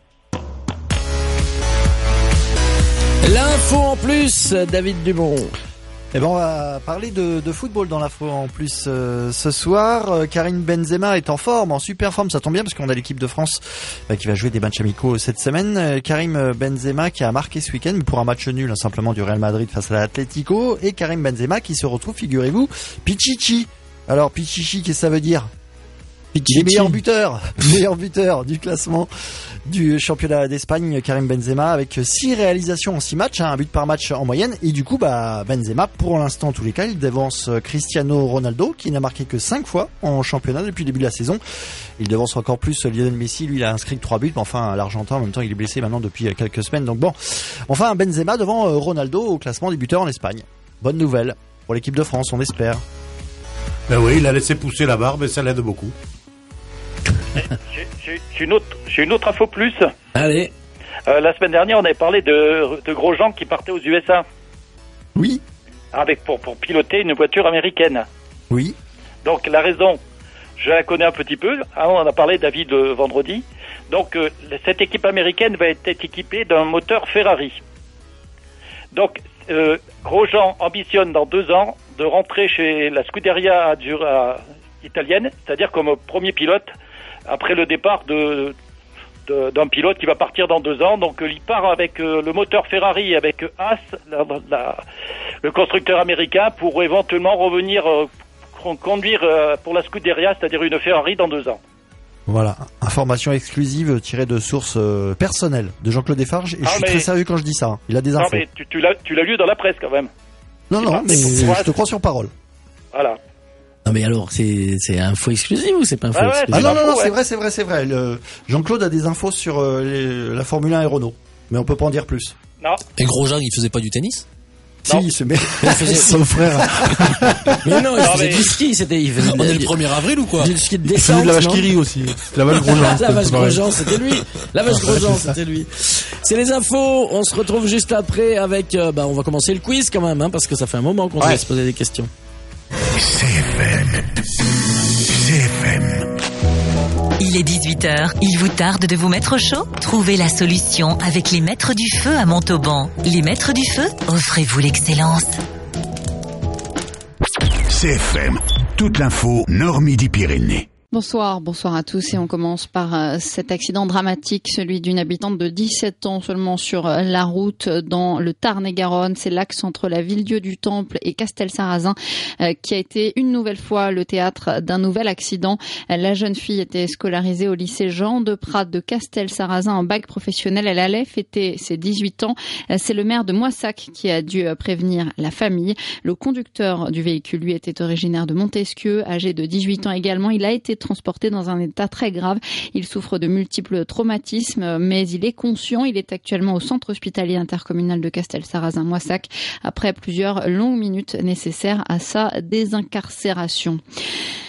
L'info en plus, David Dumont. Eh ben, on va parler de football dans l'info en plus ce soir. Karim Benzema est en forme, en super forme. Ça tombe bien parce qu'on a l'équipe de France qui va jouer des matchs amicaux cette semaine. Karim Benzema qui a marqué ce week-end pour un match nul simplement du Real Madrid face à l'Atlético. Et Karim Benzema qui se retrouve, figurez-vous, Pichichi. Alors Pichichi, qu'est-ce que ça veut dire? Il est meilleur buteur du classement du championnat d'Espagne, Karim Benzema, avec 6 réalisations en 6 matchs, un but par match en moyenne. Et du coup, Benzema, pour l'instant, en tous les cas, il devance Cristiano Ronaldo, qui n'a marqué que 5 fois en championnat depuis le début de la saison. Il devance encore plus Lionel Messi, lui, il a inscrit que 3 buts, mais enfin, l'Argentin, en même temps, il est blessé maintenant depuis quelques semaines. Donc bon, enfin, Benzema devant Ronaldo au classement des buteurs en Espagne. Bonne nouvelle pour l'équipe de France, on espère. Ben oui, il a laissé pousser la barbe et ça l'aide beaucoup. J'ai une autre info plus. Allez. La semaine dernière, on avait parlé de Grosjean qui partait aux USA. Oui. Pour piloter une voiture américaine. Oui. Donc la raison, je la connais un petit peu. On en a parlé, David, vendredi. Donc cette équipe américaine va être équipée d'un moteur Ferrari. Donc Grosjean ambitionne dans 2 ans de rentrer chez la Scuderia italienne, c'est-à-dire comme premier pilote, après le départ d'un pilote qui va partir dans 2 ans. Donc il part avec le moteur Ferrari, avec Haas, le constructeur américain, pour éventuellement revenir conduire pour la Scuderia, c'est-à-dire une Ferrari dans 2 ans. Voilà, information exclusive tirée de sources personnelles de Jean-Claude Desfarges, et je suis très sérieux quand je dis ça, il a des infos. Non mais tu l'as lu dans la presse quand même. Non, mais je te crois sur parole. Voilà. Non mais alors, c'est info exclusive ou c'est pas info exclusive? Ah non, c'est vrai. Jean-Claude a des infos sur la Formule 1 et Renault, mais on peut pas en dire plus. Non. Et Grosjean, il faisait pas du tennis? Si, il faisait son frère. Mais non, il faisait du ski, On est le 1er avril ou quoi? Du ski de descente. Il faisait de la vache qui rit aussi. La vache Grosjean. La vache Grosjean, c'était lui. La vache Grosjean, c'était lui. C'est les infos. On se retrouve juste après avec, on va commencer le quiz quand même, parce que ça fait un moment qu'on se poser des questions. CFM. Il est 18h, il vous tarde de vous mettre au chaud? Trouvez la solution avec les Maîtres du Feu à Montauban. Les Maîtres du Feu, offrez-vous l'excellence. CFM, toute l'info Nord-Midi-Pyrénées. Bonsoir à tous, et on commence par cet accident dramatique, celui d'une habitante de 17 ans seulement sur la route dans le Tarn-et-Garonne. C'est l'axe entre la Ville-Dieu du Temple et Castelsarrasin qui a été une nouvelle fois le théâtre d'un nouvel accident. La jeune fille était scolarisée au lycée Jean de Prat de Castelsarrasin en bac professionnel. Elle allait fêter ses 18 ans. C'est le maire de Moissac qui a dû prévenir la famille. Le conducteur du véhicule, lui, était originaire de Montesquieu, âgé de 18 ans également. Il a été transporté dans un état très grave. Il souffre de multiples traumatismes, mais il est conscient. Il est actuellement au centre hospitalier intercommunal de Castelsarrasin-Moissac après plusieurs longues minutes nécessaires à sa désincarcération.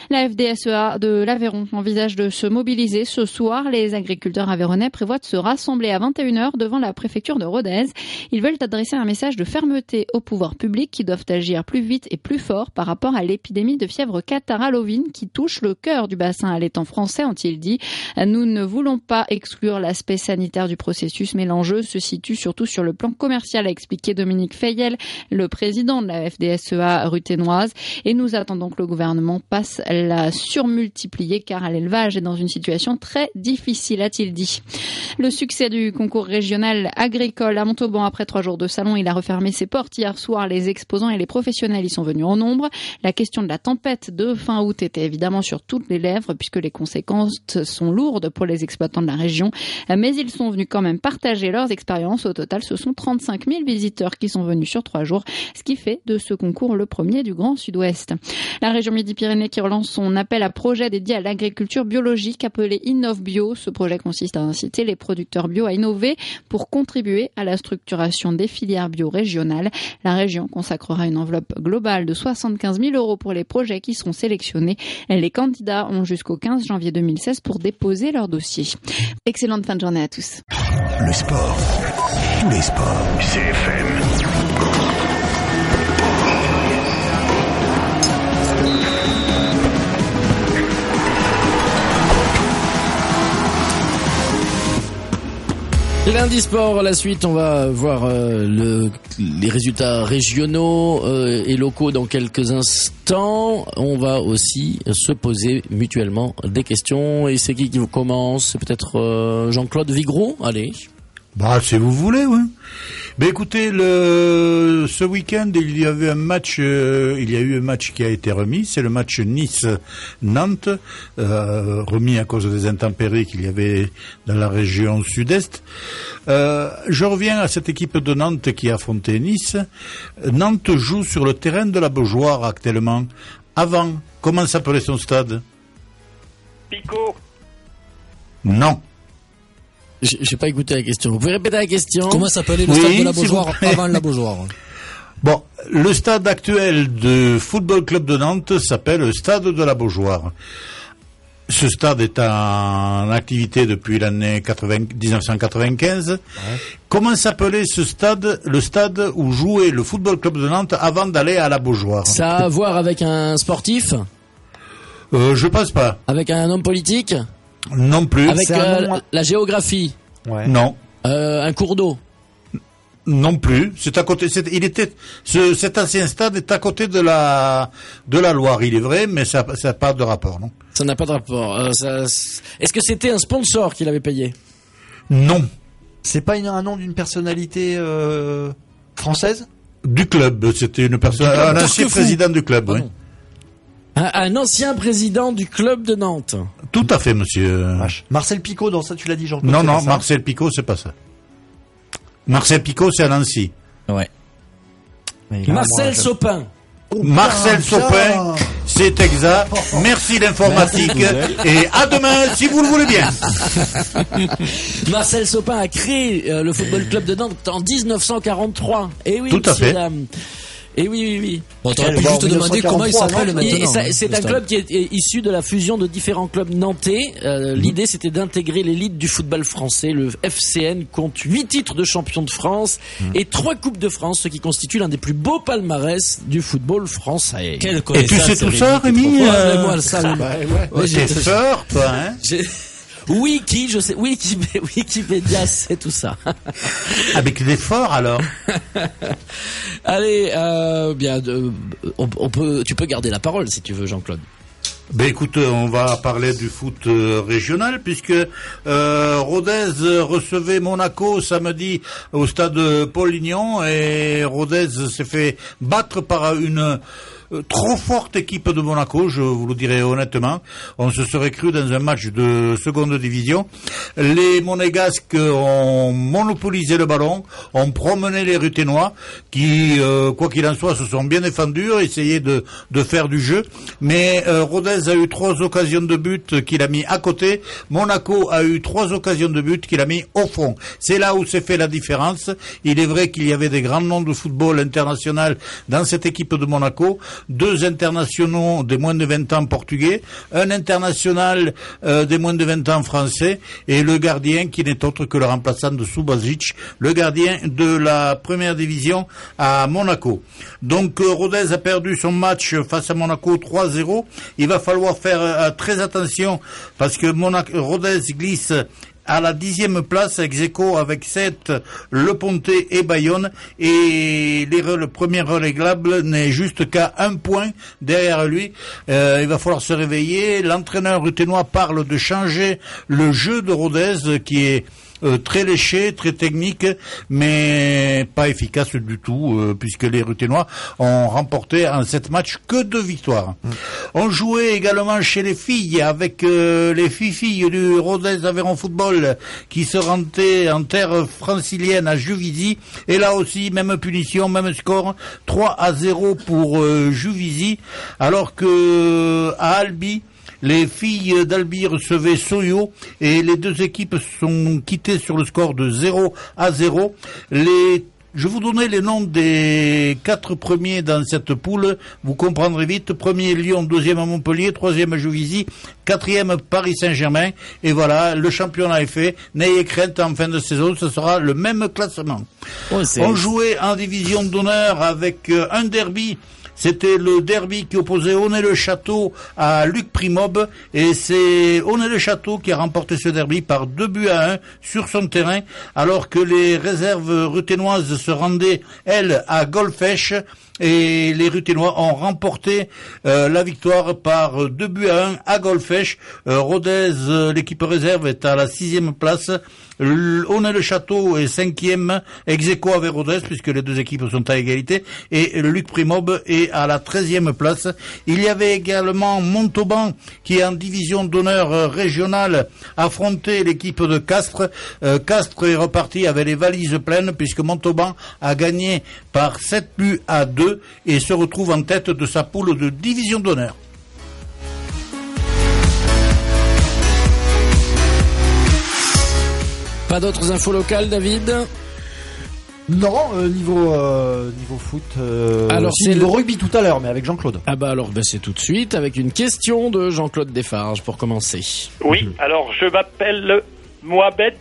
La FDSEA de l'Aveyron envisage de se mobiliser ce soir. Les agriculteurs aveyronnais prévoient de se rassembler à 21h devant la préfecture de Rodez. Ils veulent adresser un message de fermeté aux pouvoirs publics qui doivent agir plus vite et plus fort par rapport à l'épidémie de fièvre catarrhe-ovine qui touche le cœur du bassin allaitant français, ont-ils dit. Nous ne voulons pas exclure l'aspect sanitaire du processus, mais l'enjeu se situe surtout sur le plan commercial, a expliqué Dominique Fayel, le président de la FDSEA ruthénoise. Et nous attendons que le gouvernement passe la surmultiplier car l'élevage est dans une situation très difficile, a-t-il dit. Le succès du concours régional agricole à Montauban après 3 jours de salon, il a refermé ses portes hier soir. Les exposants et les professionnels y sont venus en nombre. La question de la tempête de fin août était évidemment sur toutes les lèvres puisque les conséquences sont lourdes pour les exploitants de la région. Mais ils sont venus quand même partager leurs expériences. Au total, ce sont 35 000 visiteurs qui sont venus sur 3 jours, ce qui fait de ce concours le premier du Grand Sud-Ouest. La région Midi-Pyrénées qui relance son appel à projet dédié à l'agriculture biologique appelé InnovBio. Ce projet consiste à inciter les producteurs bio à innover pour contribuer à la structuration des filières bio régionales. La région consacrera une enveloppe globale de 75 000 € pour les projets qui seront sélectionnés. Les candidats ont jusqu'au 15 janvier 2016 pour déposer leur dossier. Excellente fin de journée à tous. Le sport, tous les sports, CFM. Lundi Sport, la suite, on va voir les résultats régionaux et locaux dans quelques instants. On va aussi se poser mutuellement des questions. Et c'est qui vous commence? C'est peut-être Jean-Claude Vigreault? Allez. Bah, si vous voulez, oui. Ben écoutez, ce week-end, il y a eu un match qui a été remis, c'est le match Nice-Nantes, remis à cause des intempéries qu'il y avait dans la région sud-est. Je reviens à cette équipe de Nantes qui a affronté Nice. Nantes joue sur le terrain de la Beaujoire actuellement. Avant, comment s'appelait son stade? Pico. Non. J'ai pas écouté la question. Vous pouvez répéter la question? Comment s'appelait le stade de la Beaujoire avant la Beaujoire? Bon, le stade actuel du Football Club de Nantes s'appelle le stade de la Beaujoire. Ce stade est en activité depuis l'année 1995. Ouais. Comment s'appelait ce stade, le stade où jouait le Football Club de Nantes avant d'aller à la Beaujoire? Ça a à voir avec un sportif? Je pense pas. Avec un homme politique? Non plus. Avec la géographie? Ouais. Non. Un cours d'eau? Non plus. C'est à côté. Cet ancien stade est à côté de la Loire. Il est vrai, mais ça n'a pas de rapport, non. Ça n'a pas de rapport. Est-ce que c'était un sponsor qui l'avait payé? Non. C'est pas un nom d'une personnalité française? Du club. C'était une personne, un ancien président du club. Oui. Un ancien président du club de Nantes. Tout à fait, monsieur. Marcel Picot, dans ça, tu l'as dit, Jean-Claude. Non, Marcel Picot, c'est pas ça. Marcel Picot, c'est à Nancy. Ouais. Marcel Sopin. Marcel Sopin, c'est exact. Merci l'informatique. Et à demain, si vous le voulez bien. Marcel Sopin a créé le Football Club de Nantes en 1943. Et oui, tout à fait. Et oui. Bon, t'aurais pu juste te demander comment il s'appelle maintenant. C'est un club qui est issu de la fusion de différents clubs nantais. L'idée, c'était d'intégrer l'élite du football français. Le FCN compte 8 titres de champion de France et 3 coupes de France, ce qui constitue l'un des plus beaux palmarès du football français. Et tu sais tout ça, Rémi? T'es fort, toi, hein? Wikipédia, c'est tout ça. Avec l'effort, alors. Allez, tu peux garder la parole si tu veux, Jean-Claude. Ben écoute, on va parler du foot régional puisque Rodez recevait Monaco samedi au stade Paul-Lignon et Rodez s'est fait battre par une trop forte équipe de Monaco, je vous le dirai honnêtement. On se serait cru dans un match de seconde division. Les Monégasques ont monopolisé le ballon, ont promené les Ruthénois, qui, quoi qu'il en soit, se sont bien défendus, essayaient de faire du jeu. Mais Rodez a eu 3 occasions de but qu'il a mis à côté. Monaco a eu 3 occasions de but qu'il a mis au fond. C'est là où s'est fait la différence. Il est vrai qu'il y avait des grands noms de football international dans cette équipe de Monaco. 2 internationaux des moins de 20 ans portugais, un international des moins de 20 ans français, et le gardien qui n'est autre que le remplaçant de Subasic, le gardien de la première division à Monaco. Donc Rodez a perdu son match face à Monaco 3-0. Il va falloir faire très attention parce que Rodez glisse à la 10e place, ex-aequo avec 7, Le Pontet et Bayonne, et le premier relégable n'est juste qu'à 1 point derrière lui. Il va falloir se réveiller. L'entraîneur ruténois parle de changer le jeu de Rodez qui est très léché, très technique, mais pas efficace du tout, puisque les Ruténois ont remporté en 7 matchs que 2 victoires. On jouait également chez les filles avec les filles du Rodez Aveyron Football qui se rendaient en terre francilienne à Juvisy, et là aussi même punition, même score, 3-0 pour Juvisy, alors que à Albi, les filles d'Albi recevaient Soyo et les 2 équipes sont quittées sur le score de 0-0. Je vous donner les noms des 4 premiers dans cette poule, vous comprendrez vite. Premier Lyon, 2e à Montpellier, 3e à Juvisy, 4e Paris Saint-Germain. Et voilà, le championnat est fait. N'ayez crainte, en fin de saison, ce sera le même classement. On jouait en division d'honneur avec un derby. C'était le derby qui opposait Aunay-le-Château à Luc Primob, et c'est Aunay-le-Château qui a remporté ce derby par 2-1 sur son terrain, alors que les réserves ruténoises se rendaient, elles, à Golfech, et les Ruténois ont remporté la victoire par 2-1 à Golfech. Rodez, l'équipe réserve, est à la 6e place. Aunay-le-Château est 5e, ex-aequo avec Rodez, puisque les 2 équipes sont à égalité, et le Luc Primob est à la 13e place. Il y avait également Montauban, qui est en division d'honneur régionale, affronté l'équipe de Castres. Castres est reparti avec les valises pleines, puisque Montauban a gagné par 7-2 et se retrouve en tête de sa poule de division d'honneur. Pas d'autres infos locales, David? Non, niveau foot. Alors c'est le rugby tout à l'heure, mais avec Jean-Claude. Ah bah alors c'est tout de suite avec une question de Jean-Claude Desfarges pour commencer. Oui, alors je m'appelle Mohamed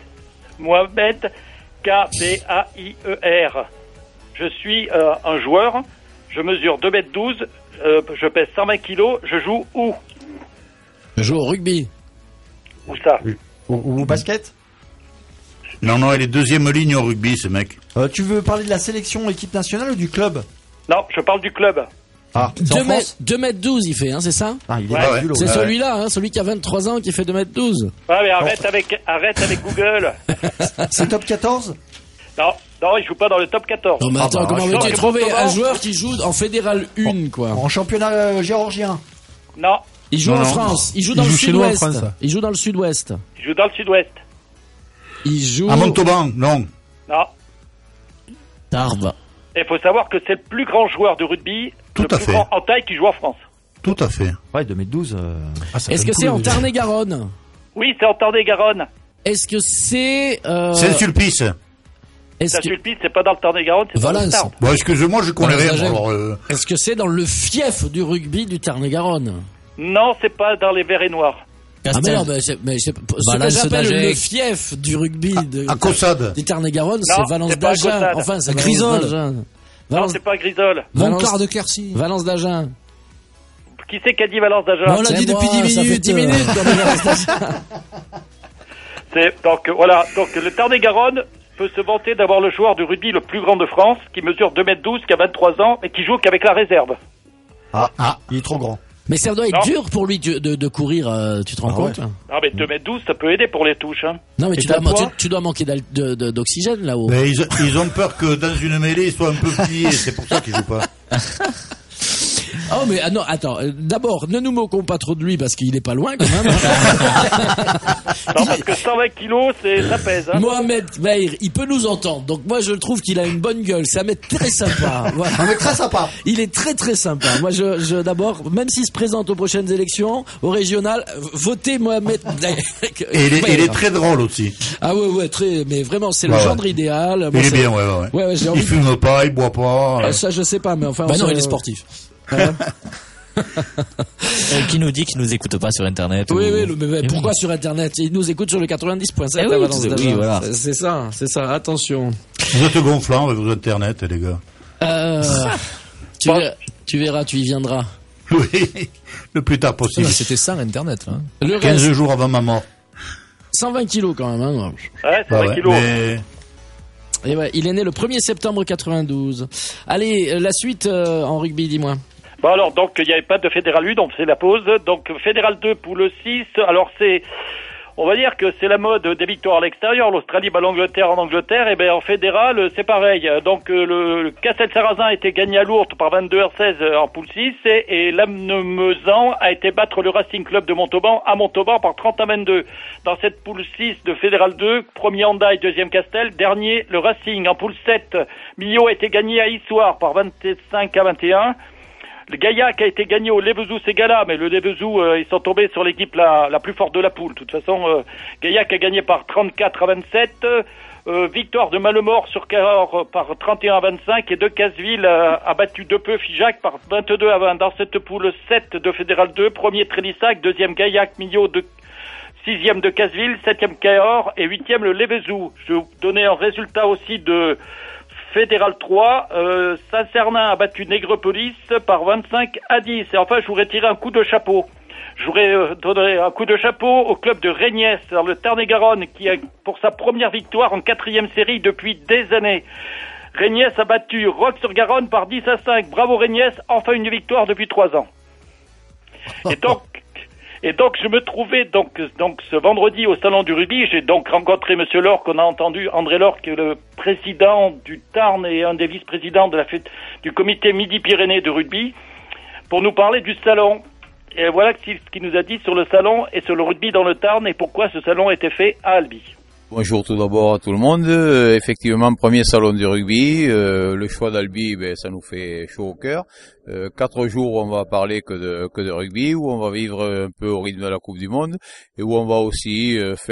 K-B-A-I-E-R. Je suis un joueur, je mesure 2m12, je pèse 120 kilos, je joue où? Je joue au rugby. Où ça? Au basket? Non, il est 2e ligne au rugby, ce mec. Tu veux parler de la sélection équipe nationale ou du club? Non, je parle du club. Ah, 2m12 il fait, hein, c'est ça? Ah, il est c'est celui-là, hein, celui qui a 23 ans qui fait 2m12. Ouais, mais arrête avec Google. C'est top 14? Non, il joue pas dans le top 14. Non, mais attends, comment veux-tu trouver un joueur qui joue en Fédéral 1, quoi? En championnat géorgien? Non. Il joue en France, il joue dans le sud-ouest. Il joue dans le sud-ouest. Il joue dans le sud-ouest. Il joue... À Montauban, non. Non. Tarbes. Il faut savoir que c'est le plus grand joueur de rugby, tout le plus grand en taille qui joue en France. Tout à fait. Ouais, 2m12. Est-ce que c'est en Tarn-et-Garonne? Oui, c'est en Tarn-et-Garonne. Est-ce que c'est... Saint-Sulpice. Saint-Sulpice, c'est pas dans le Tarn-et-Garonne, c'est Valence. dans le Tarn. Bon, excusez-moi, je connais rien. Est-ce que c'est dans le fief du rugby du Tarn-et-Garonne? Non, c'est pas dans les Verts et Noirs. Ah mais non, ce que j'appelle le fief du rugby à Caussade. du Tarn-et-Garonne, c'est Valence d'Agen. Enfin, c'est Grisol. Non, c'est pas Grisol. Montclar de Quercy. Valence d'Agen. Qui c'est qui a dit Valence d'Agen? On l'a dit depuis 10 minutes. Donc voilà, donc le Tarn-et-Garonne peut se vanter d'avoir le joueur de rugby le plus grand de France, qui mesure 2m12, qui a 23 ans, et qui joue qu'avec la réserve. Il est trop grand. Mais ça doit être dur pour lui de courir, tu te rends compte? Ouais. Ah, mais 2m12, ça peut aider pour les touches. Hein. Non, mais tu dois manquer d'oxygène là-haut. Mais ils ont peur que dans une mêlée, ils soient un peu pliés, c'est pour ça qu'ils jouent pas. Oh mais non, attends, d'abord, ne nous moquons pas trop de lui parce qu'il est pas loin quand même. Non, parce que 120 kilos, ça pèse. Hein. Mohamed Bahir, il peut nous entendre, donc moi je trouve qu'il a une bonne gueule, c'est un mec très sympa. Voilà. Un mec très sympa. Il est très très sympa. Moi je d'abord, même s'il se présente aux prochaines élections, au régional, votez Mohamed Bahir. Et il est très drôle aussi. Ah ouais, très, mais vraiment c'est le genre idéal. Il est bien, ouais. Ouais, il fume pas, il boit pas. Ça je sais pas, mais enfin. Bah non, il est sportif. Qui nous dit qu'il nous écoute pas sur Internet? Oui, mais pourquoi sur Internet? Il nous écoute sur le 90.7 à Valence d'Agence. Oui, voilà. C'est ça, attention. Vous êtes gonflant avec vos Internet, les gars. Tu verras, tu y viendras. Oui, le plus tard possible. C'était ça, Internet. Hein. Le 15 reste, jours avant ma mort. 120 kilos quand même. Hein. Ouais, 120 kilos. Mais... Et ouais, il est né le 1er septembre 92. Allez, la suite en rugby, dis-moi. Bon alors, donc il n'y avait pas de Fédéral 8, donc c'est la pause. Donc Fédéral 2 poule 6, alors on va dire que c'est la mode des victoires à l'extérieur. L'Australie bat l'Angleterre en Angleterre, et ben en fédéral c'est pareil. Donc le Castel-Sarrazin a été gagné à Lourdes par 22-16 en poule 6 et l'Amnemezan a été battre le Racing Club de Montauban à Montauban par 30-22. Dans cette poule 6 de fédéral 2, premier Hendaye, deuxième Castel, dernier le Racing. En poule 7, Millau a été gagné à Issoire par 25-21. Le Gaillac a été gagné au Lévezou-Ségala, mais le Lévezou, ils sont tombés sur l'équipe la plus forte de la poule. De toute façon, Gaillac a gagné par 34-27. Victoire de Malemort sur Cahors par 31-25 et de Casseville a battu de peu Figeac par 22-20. Dans cette poule 7 de Fédéral 2, premier Trélissac, deuxième Gaillac, Millau, sixième de Casseville, septième Cahors et huitième le Lévezou. Je vais vous donner un résultat aussi de Fédéral 3, Saint-Cernin a battu Nègrepelisse par 25-10. Et enfin, je voudrais tirer un coup de chapeau. Je voudrais donner un coup de chapeau au club de Régnès, le Tarn-et-Garonne, qui a pour sa première victoire en 4e série depuis des années. Régnès a battu Roques-sur-Garonne par 10-5. Bravo Régnès, enfin une victoire depuis 3 ans. Et donc je me trouvais donc ce vendredi au salon du rugby. J'ai donc rencontré Monsieur Lorc, qu'on a entendu, André Lorc, qui est le président du Tarn et un des vice-présidents du comité Midi-Pyrénées de rugby, pour nous parler du salon. Et voilà ce qu'il nous a dit sur le salon et sur le rugby dans le Tarn et pourquoi ce salon était fait à Albi. Bonjour tout d'abord à tout le monde. Effectivement, premier salon du rugby. Le choix d'Albi, ça nous fait chaud au cœur. 4 jours où on va parler que de rugby, où on va vivre un peu au rythme de la Coupe du Monde et où on va aussi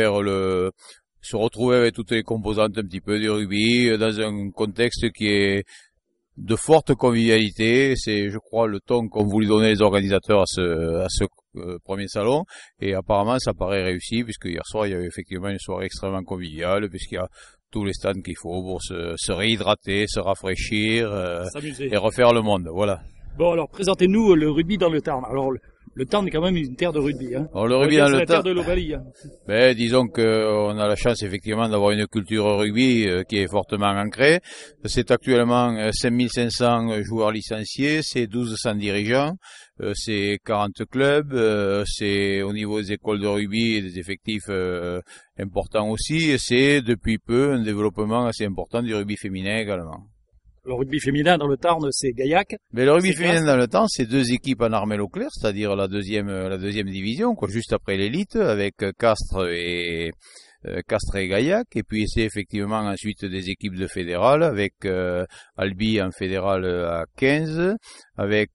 se retrouver avec toutes les composantes un petit peu du rugby dans un contexte qui est de forte convivialité. C'est, je crois, le ton qu'ont voulu donner les organisateurs à ce premier salon, et apparemment ça paraît réussi, puisque hier soir il y avait effectivement une soirée extrêmement conviviale, puisqu'il y a tous les stands qu'il faut pour se réhydrater, se rafraîchir et refaire le monde. Voilà. Bon, alors présentez-nous le rugby dans le Tarn. Alors le Tarn est quand même une terre de rugby. Hein. Alors, le rugby dans le Tarn, terre de l'Ovalie. Hein. Disons qu'on a la chance effectivement d'avoir une culture rugby qui est fortement ancrée. C'est actuellement 5500 joueurs licenciés, c'est 1200 dirigeants, c'est 40 clubs, c'est au niveau des écoles de rugby et des effectifs importants aussi, et c'est depuis peu un développement assez important du rugby féminin également. Le rugby féminin dans le Tarn, c'est Gaillac. Mais le rugby féminin dans le Tarn, c'est 2 équipes en Armelle-au-Clair, c'est-à-dire la deuxième division, juste après l'élite, avec Castres et Gaillac. Et puis c'est effectivement ensuite des équipes de fédéral, avec Albi en fédéral à 15, avec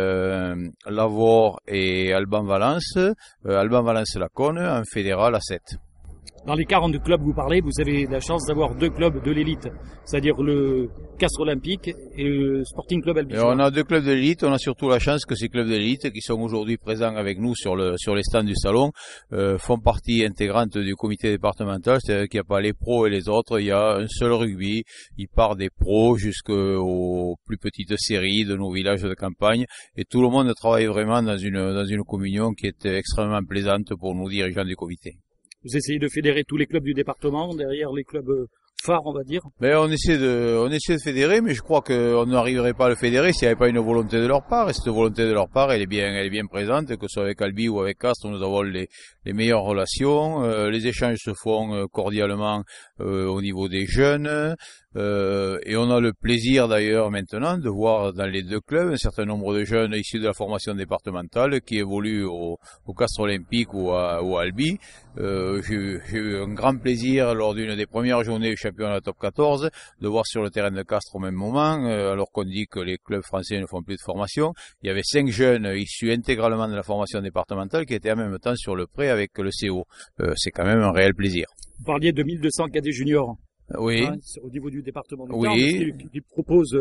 Lavore et Alban-Valence, Alban-Valence-Laconne en fédéral à 7. Dans les 40 clubs que vous parlez, vous avez la chance d'avoir 2 clubs de l'élite, c'est-à-dire le Castres Olympique et le Sporting Club Albi. On a 2 clubs de l'élite, on a surtout la chance que ces clubs de l'élite, qui sont aujourd'hui présents avec nous sur les stands du salon, font partie intégrante du comité départemental, c'est-à-dire qu'il n'y a pas les pros et les autres, il y a un seul rugby, il part des pros jusqu'aux plus petites séries de nos villages de campagne, et tout le monde travaille vraiment dans une communion qui est extrêmement plaisante pour nous dirigeants du comité. Vous essayez de fédérer tous les clubs du département derrière les clubs phares, on va dire. On essaie de fédérer, mais je crois qu'on n'arriverait pas à le fédérer s'il n'y avait pas une volonté de leur part. Et cette volonté de leur part, elle est bien présente, que ce soit avec Albi ou avec Castres, nous avons les meilleures relations. Les échanges se font cordialement au niveau des jeunes. Et on a le plaisir d'ailleurs maintenant de voir dans les 2 clubs un certain nombre de jeunes issus de la formation départementale qui évoluent au Castres Olympique ou à Albi. J'ai eu un grand plaisir lors d'une des premières journées du championnat top 14 de voir sur le terrain de Castres au même moment, alors qu'on dit que les clubs français ne font plus de formation, il y avait 5 jeunes issus intégralement de la formation départementale qui étaient en même temps sur le pré avec le CO. C'est quand même un réel plaisir. Vous parliez de 1200 cadets juniors. Oui. Au niveau du département du Tarn, qui propose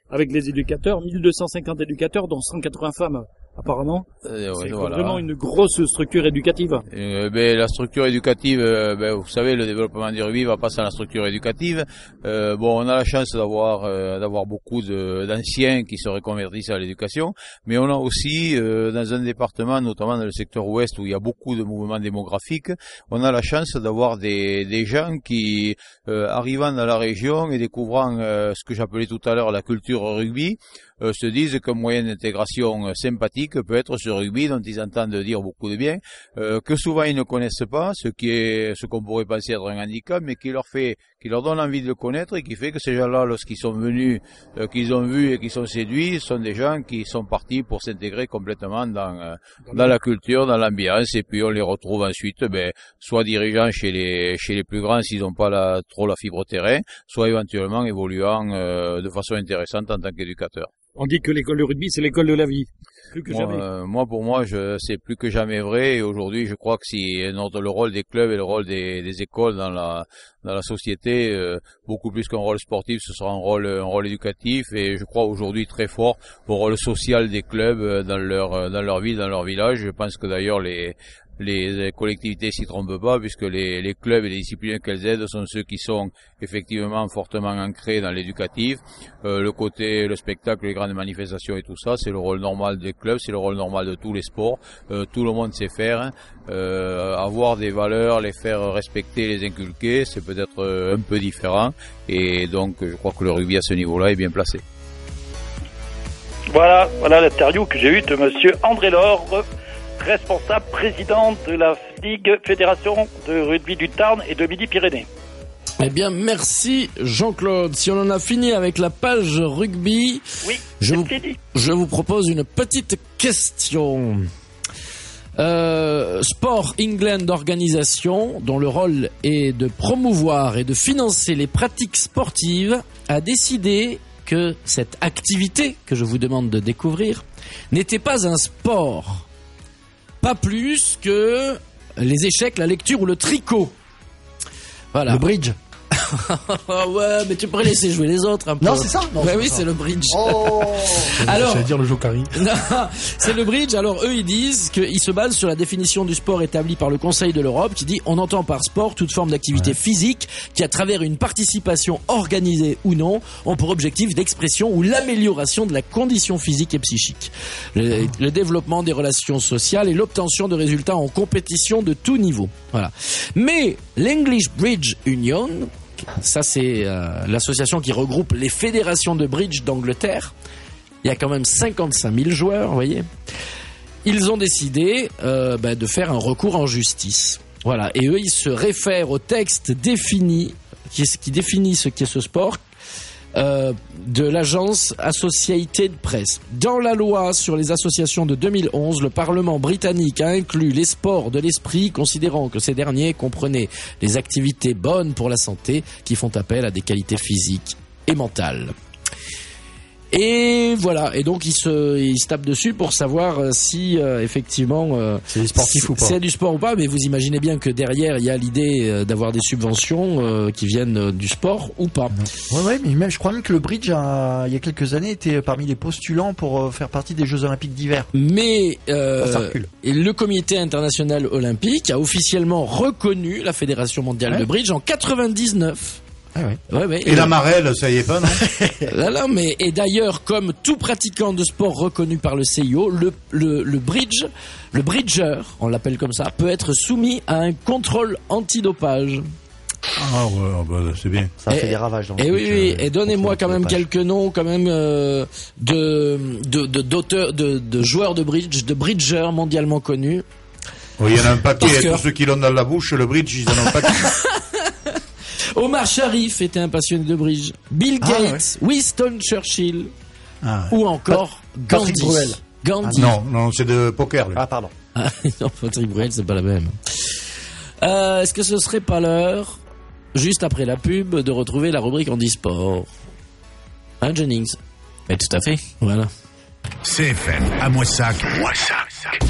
avec les éducateurs, 1250 éducateurs, dont 180 femmes, apparemment. C'est voilà. Vraiment une grosse structure éducative. La structure éducative, vous savez, le développement du rugby va passer à la structure éducative. On a la chance d'avoir beaucoup d'anciens qui se reconvertissent à l'éducation, mais on a aussi, dans un département, notamment dans le secteur ouest, où il y a beaucoup de mouvements démographiques, on a la chance d'avoir des gens qui, arrivant dans la région et découvrant ce que j'appelais tout à l'heure la culture rugby, se disent qu'un moyen d'intégration sympathique peut être ce rugby dont ils entendent dire beaucoup de bien, que souvent ils ne connaissent pas, ce qu'on pourrait penser être un handicap, mais qui leur donne envie de le connaître et qui fait que ces gens-là, lorsqu'ils sont venus, qu'ils ont vu et qu'ils sont séduits, sont des gens qui sont partis pour s'intégrer complètement dans la culture, dans l'ambiance, et puis on les retrouve ensuite, soit dirigeants chez les plus grands s'ils n'ont pas trop la fibre terrain, soit éventuellement évoluant de façon intéressante en tant qu'éducateur. On dit que l'école de rugby, c'est l'école de la vie. Plus que jamais. Pour moi, c'est plus que jamais vrai. Et aujourd'hui, je crois que si le rôle des clubs et le rôle des écoles dans la société, beaucoup plus qu'un rôle sportif, ce sera un rôle éducatif. Et je crois aujourd'hui très fort au rôle social des clubs dans leur ville, dans leur village. Je pense que d'ailleurs les collectivités s'y trompent pas, puisque les clubs et les disciplines qu'elles aident sont ceux qui sont effectivement fortement ancrés dans l'éducatif. Le spectacle, les grandes manifestations et tout ça, c'est le rôle normal des clubs, c'est le rôle normal de tous les sports. Tout le monde sait faire. Avoir des valeurs, les faire respecter, les inculquer, c'est peut-être un peu différent. Et donc, je crois que le rugby à ce niveau-là est bien placé. Voilà l'interview que j'ai eue de monsieur André Laure, responsable président de la Ligue Fédération de rugby du Tarn et de Midi-Pyrénées. Eh bien, merci Jean-Claude. Si on en a fini avec la page rugby, oui, je vous propose une petite question. Sport England Organisation, dont le rôle est de promouvoir et de financer les pratiques sportives, a décidé que cette activité que je vous demande de découvrir n'était pas un sport. Pas plus que les échecs, la lecture ou le tricot. Voilà. Le bridge. Ouais, mais tu pourrais laisser jouer les autres un peu. Non, c'est ça. Non, oui, c'est le bridge. Oh. Alors, j'allais dire le jokari. C'est le bridge. Alors eux, ils disent qu'ils se basent sur la définition du sport établie par le Conseil de l'Europe, qui dit on entend par sport toute forme d'activité physique qui, à travers une participation organisée ou non, ont pour objectif d'expression ou l'amélioration de la condition physique et psychique, le développement des relations sociales et l'obtention de résultats en compétition de tout niveau. Voilà. Mais l'English Bridge Union, ça c'est l'association qui regroupe les fédérations de bridge d'Angleterre. Il y a quand même 55 000 joueurs, vous voyez. Ils ont décidé de faire un recours en justice. Voilà. Et eux, ils se réfèrent au texte défini, qui définit ce qu'est ce sport, de l'agence Associated Press. Dans la loi sur les associations de 2011, le Parlement britannique a inclus les sports de l'esprit, considérant que ces derniers comprenaient les activités bonnes pour la santé qui font appel à des qualités physiques et mentales. Et voilà, et donc ils se tapent dessus pour savoir si effectivement c'est du sportif ou pas. C'est du sport ou pas, mais vous imaginez bien que derrière il y a l'idée d'avoir des subventions qui viennent du sport ou pas. Ouais, mais même je crois même que le bridge il y a quelques années était parmi les postulants pour faire partie des Jeux Olympiques d'hiver. Mais le Comité international olympique a officiellement reconnu la Fédération mondiale de bridge en 99. Ah ouais. Et la marelle, ça y est pas, non? Là, mais et d'ailleurs, comme tout pratiquant de sport reconnu par le CIO, le bridger, on l'appelle comme ça, peut être soumis à un contrôle antidopage. Ah ouais, c'est bien. Ça fait des ravages. Et oui, et donnez-moi quand même quelques noms, quand même d'auteurs, de joueurs de bridge, de bridgers mondialement connus. Oui, il y en a un paquet. Tous ceux qui l'ont dans la bouche, le bridge, ils en ont pas. Omar Sharif était un passionné de bridge. Bill Gates, Winston Churchill, ou encore Gandhi. Gandhi. Non, c'est de poker. Lui. Ah, pardon. Non, Patrick Bruel, c'est pas la même. Est-ce que ce serait pas l'heure, juste après la pub, de retrouver la rubrique handisport? Hein, Jennings? Mais tout à fait. Voilà. CFM à Moissac.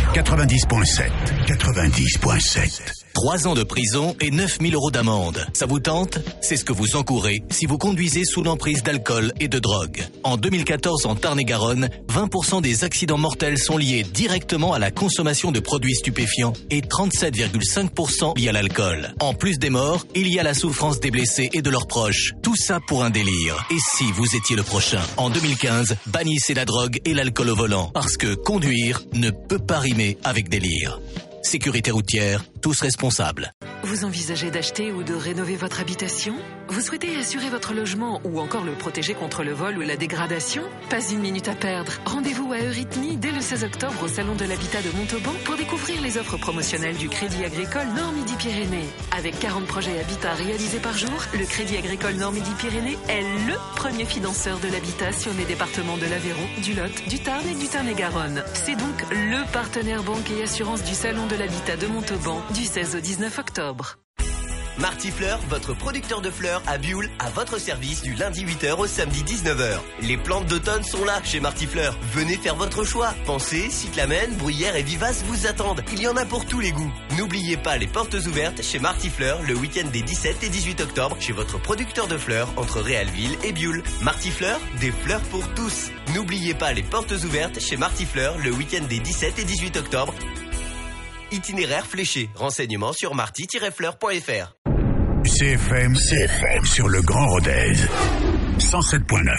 90.7. 90.7. 3 ans de prison et 9 000 € d'amende. Ça vous tente? C'est ce que vous encourez si vous conduisez sous l'emprise d'alcool et de drogue. En 2014, en Tarn-et-Garonne, 20% des accidents mortels sont liés directement à la consommation de produits stupéfiants et 37,5% liés à l'alcool. En plus des morts, il y a la souffrance des blessés et de leurs proches. Tout ça pour un délire. Et si vous étiez le prochain? En 2015, bannissez la drogue et l'alcool au volant. Parce que conduire ne peut pas rimer avec délire. Sécurité routière, tous responsables. Vous envisagez d'acheter ou de rénover votre habitation? Vous souhaitez assurer votre logement ou encore le protéger contre le vol ou la dégradation? Pas une minute à perdre. Rendez-vous à Eurythmie dès le 16 octobre au Salon de l'Habitat de Montauban pour découvrir les offres promotionnelles du Crédit Agricole Nord-Midi-Pyrénées. Avec 40 projets habitat réalisés par jour, le Crédit Agricole Nord-Midi-Pyrénées est le premier financeur de l'habitat sur les départements de l'Aveyron, du Lot, du Tarn et du Tarn-et-Garonne. C'est donc le partenaire banque et assurance du Salon de l'Habitat de Montauban du 16 au 19 octobre. Marty Fleurs, votre producteur de fleurs à Bioul, à votre service du lundi 8h au samedi 19h. Les plantes d'automne sont là chez Marty Fleurs. Venez faire votre choix. Pensez, cyclamène, bruyère et vivace vous attendent. Il y en a pour tous les goûts. N'oubliez pas les portes ouvertes chez Marty Fleurs le week-end des 17 et 18 octobre chez votre producteur de fleurs entre Réalville et Bioul. Marty Fleurs, des fleurs pour tous. N'oubliez pas les portes ouvertes chez Marty Fleurs le week-end des 17 et 18 octobre. Itinéraire fléché. Renseignements sur marty-fleurs.fr. CFM sur le Grand Rodez. 107.9.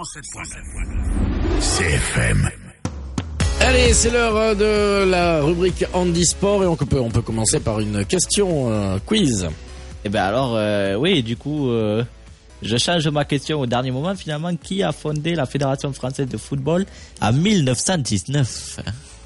CFM. Allez, c'est l'heure de la rubrique handisport et on peut commencer par une question quiz. Eh ben alors, oui, du coup, je change ma question au dernier moment. Finalement, qui a fondé la Fédération française de football en 1919?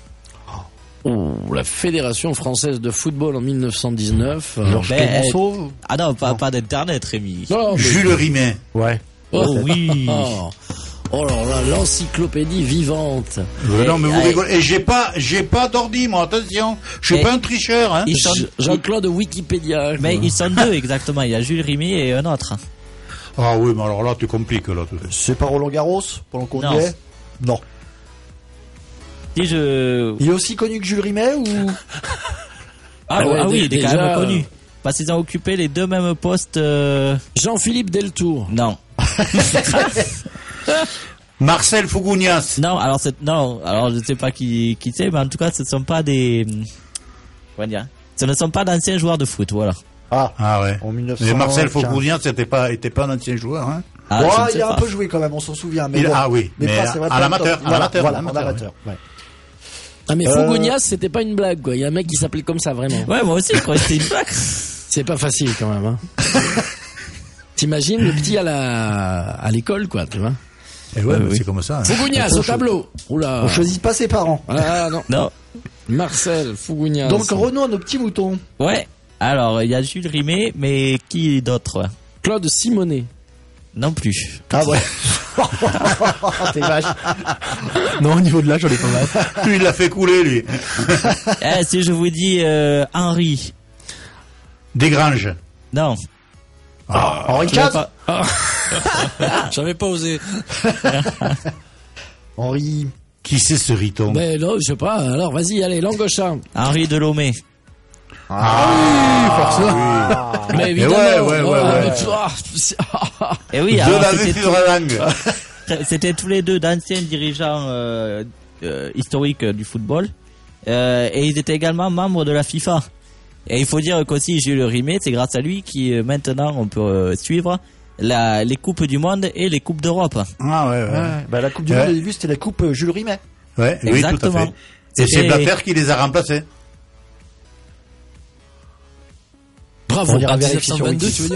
La Fédération française de football en 1919. Ah non, pas d'internet, Rémi. Non, Jules Rimet. Ouais. Oh oui. Oh là là, l'encyclopédie vivante. Non mais vous rigolez. Et j'ai pas d'ordi, moi, attention. Je suis pas un tricheur, hein. Jean-Claude Wikipédia. Mais ils sont deux, exactement. Il y a Jules Rimet et un autre. Ah oui, mais alors là, tu compliques, là. C'est pas Roland Garros, pendant qu'on y est? Non. Il est aussi connu que Jules Rimet ou? Oui, il est quand même connu. Parce qu'ils ont occupé les deux mêmes postes. Jean-Philippe Deltour. Non. Marcel Fougounias. Non, alors je sais pas qui c'est, mais en tout cas, ce ne sont pas des. Comment dire? Ce ne sont pas d'anciens joueurs de foot, voilà. Ah ouais. En 1900. Mais Marcel Fougounias était pas un ancien joueur, hein. Il a un peu joué quand même, on s'en souvient. Mais oui. Mais à l'amateur. Voilà, en amateur. Ouais. Ah mais Fougounias, c'était pas une blague, quoi. Il y a un mec qui s'appelait comme ça, vraiment. Ouais, moi aussi, je croyais que c'était une blague. C'est pas facile, quand même, hein. T'imagines le petit à l'école, quoi, tu vois. Et ouais, c'est comme ça. Hein. Fougounias au tableau. Oula. On choisit pas ses parents. Ah non. Non. Marcel Fougounias. Donc Renaud, nos petits moutons. Ouais. Alors, il y a Jules Rimet, mais qui d'autre? Claude Simonet. Non plus. Ah ouais. T'es vache. Non, au niveau de l'âge, on est pas mal. Lui, il l'a fait couler, lui. Si je vous dis Henri. Desgranges. Non. Henri IV. J'avais pas osé. Henri. Qui c'est ce riton? Ben non, je sais pas. Alors vas-y, allez, Langochin. Henri Delomé. Forcément. Mais évidemment. Ouais. Et oui, alors c'était tous les deux d'anciens dirigeants historiques du football. Et ils étaient également membres de la FIFA. Et il faut dire qu'aussi Jules Rimet, c'est grâce à lui qui maintenant on peut suivre les coupes du monde et les coupes d'Europe. Ah ouais. Bah, la coupe du monde au début c'était la coupe Jules Rimet. Ouais, exactement. Oui, tout à fait. Et c'est Blatter qui les a remplacés. Bravo. On ira vérifier sur 1922, tu veux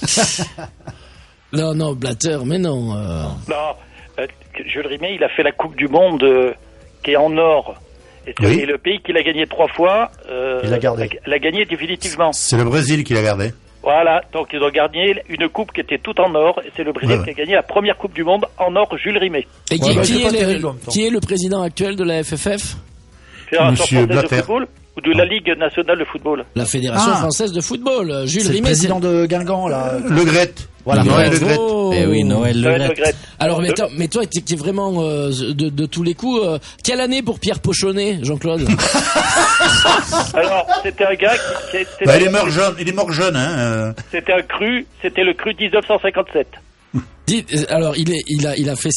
dire? Non, Blatter, mais non. Non, Jules Rimet, il a fait la Coupe du Monde qui est en or. Et le pays qui l'a gagné 3 fois, il l'a gagné définitivement. C'est le Brésil qui l'a gardé. Voilà, donc ils ont gagné une coupe qui était toute en or, et c'est le Brésil qui a gagné la première Coupe du Monde en or, Jules Rimet. Et qui est le président actuel de la FFF? Monsieur Blatter. Ou de la Ligue nationale de football. La Fédération française de football, Jules Rimet. C'est le président de Guingamp, là. Le Gret. Voilà. Noël Le Graët. Eh oui, Noël Le Graët. Alors, mais toi, qui es vraiment de tous les coups, quelle année pour Pierre Pochonnet, Jean-Claude? Alors, c'était un gars qui était... Bah, il est mort jeune, hein. C'était le cru 1957. Alors, il a fait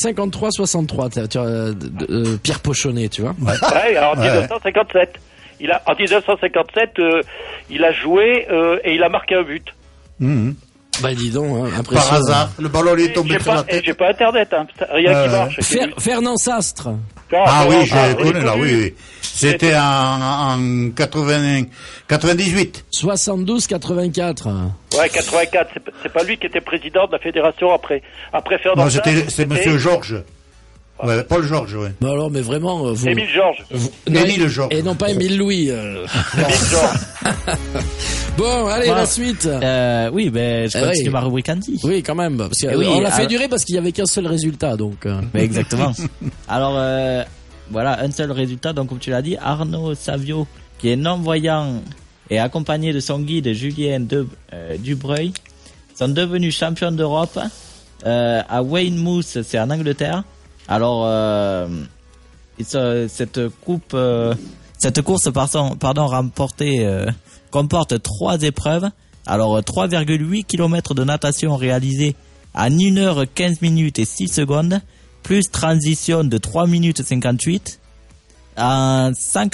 53-63, Pierre Pochonnet, tu vois. Ouais, alors en 1957. En 1957, il a joué et il a marqué un but. Mmh. Bah dis donc, hein, par hasard, le ballon lui est tombé sur la tête. J'ai pas internet, hein. Rien qui marche. Fernand Sastre. Oui, je connais là, oui. C'était en 98. 72-84. Ouais, 84. C'est pas lui qui était président de la fédération après Fernand. Non, c'est Monsieur Georges. Ouais, Paul Georges, ouais. Bah alors, mais vraiment, Émile Georges. Émile Georges. Et non pas Émile Louis. Émile Georges. Bon, allez, la suite. Oui, je continue ma rubrique Andy. Oui, quand même. Parce que, on l'a fait durer parce qu'il y avait qu'un seul résultat, donc. Mais exactement. Alors, voilà, un seul résultat. Donc, comme tu l'as dit, Arnaud Savio, qui est non-voyant et accompagné de son guide Julien Dubreuil, sont devenus champions d'Europe à Weymouth, c'est en Angleterre. Alors, cette course remportée comporte 3 épreuves. Alors, 3,8 km de natation réalisée en 1 h 15 minutes et 6 secondes, plus transition de 3 minutes 58. En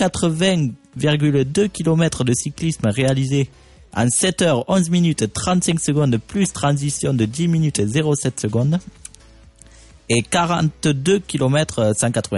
180,2 km de cyclisme réalisé en 7 h 11 minutes 35 secondes, plus transition de 10 minutes et 07 secondes. Et 42 km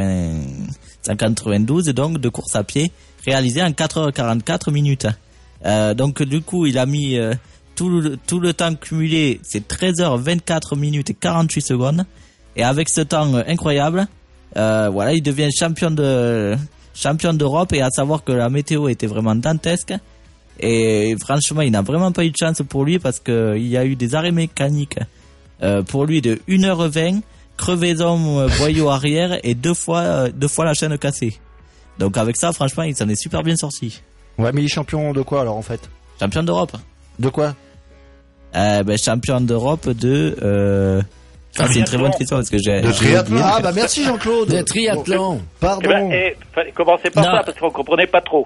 192 donc de course à pied réalisé en 4h44 minutes. Donc du coup, il a mis tout le temps cumulé, c'est 13h24 minutes et 48 secondes. Et avec ce temps incroyable, voilà, il devient champion d'Europe. Et à savoir que la météo était vraiment dantesque. Et franchement, il n'a vraiment pas eu de chance pour lui parce que il y a eu des arrêts mécaniques pour lui de 1h20. Crevaison boyau arrière et deux fois la chaîne cassée. Donc avec ça, franchement, il s'en est super bien sorti. Ouais, mais il est champion de quoi alors en fait? Champion d'Europe. De quoi? Champion d'Europe de... c'est une très bonne question parce que j'ai... De triathlon. Ah bah merci Jean-Claude. De triathlon. Pardon. Fallait commencer par ça parce qu'on comprenait pas trop.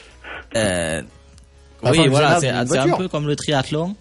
Oui, voilà, c'est un peu comme le triathlon.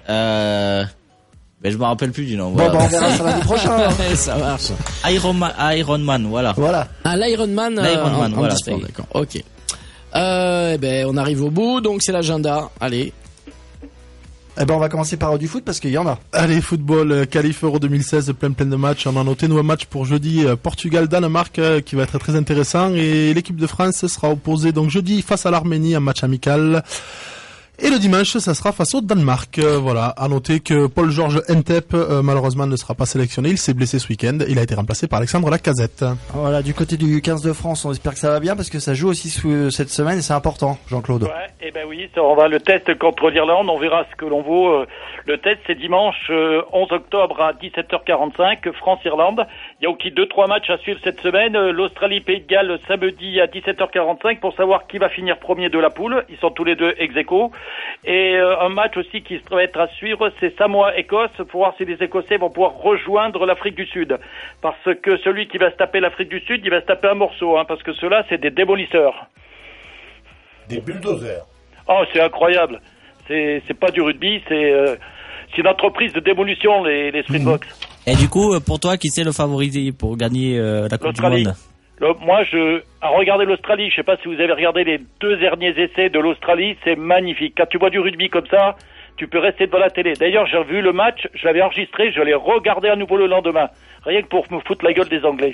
Mais je me rappelle plus du nom. Voilà. Bon, on verra ça l'année prochaine. Ça marche. Ironman, voilà. Ah, l'Ironman, voilà, sport, d'accord. Ok. On arrive au bout, donc c'est l'agenda. Allez. On va commencer par du foot parce qu'il y en a. Allez, football, qualif Euro 2016, plein de matchs. On a noté nos matchs pour jeudi, Portugal-Danemark, qui va être très intéressant. Et l'équipe de France sera opposée donc jeudi face à l'Arménie, un match amical. Et le dimanche, ça sera face au Danemark. Voilà, à noter que Paul-Georges Ntep, malheureusement, ne sera pas sélectionné. Il s'est blessé ce week-end. Il a été remplacé par Alexandre Lacazette. Voilà, du côté du 15 de France, on espère que ça va bien parce que ça joue aussi cette semaine et c'est important, Jean-Claude. Ouais, oui, on va le test contre l'Irlande. On verra ce que l'on vaut. Le test, c'est dimanche 11 octobre à 17h45, France-Irlande. Il y a aussi 2-3 matchs à suivre cette semaine. L'Australie-Pays de Galles samedi à 17h45 pour savoir qui va finir premier de la poule. Ils sont tous les deux ex-aequo. Et un match aussi qui va être à suivre, c'est Samoa-Écosse, pour voir si les Écossais vont pouvoir rejoindre l'Afrique du Sud. Parce que celui qui va se taper l'Afrique du Sud, il va se taper un morceau, parce que ceux-là, c'est des démolisseurs. Des bulldozers. Oh, c'est incroyable. C'est pas du rugby, c'est une entreprise de démolition, les Springboks. Et du coup, pour toi, qui c'est le favori pour gagner la Coupe du Monde? Moi, regardez l'Australie. Je sais pas si vous avez regardé les 2 derniers essais de l'Australie, c'est magnifique. Quand tu vois du rugby comme ça, tu peux rester devant la télé. D'ailleurs, j'ai vu le match, je l'avais enregistré, je l'ai regardé à nouveau le lendemain. Rien que pour me foutre la gueule des Anglais.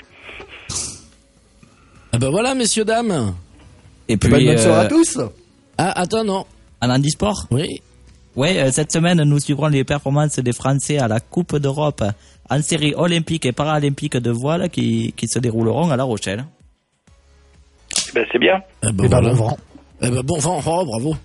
Ah ben voilà, messieurs, dames. Et puis, bonne soirée à tous. Ah, attends, non. En handisport? Oui. Ouais, cette semaine, nous suivrons les performances des Français à la Coupe d'Europe en série olympique et paralympique de voile qui se dérouleront à La Rochelle. C'est bien. Bon vent. Bon vent, bravo.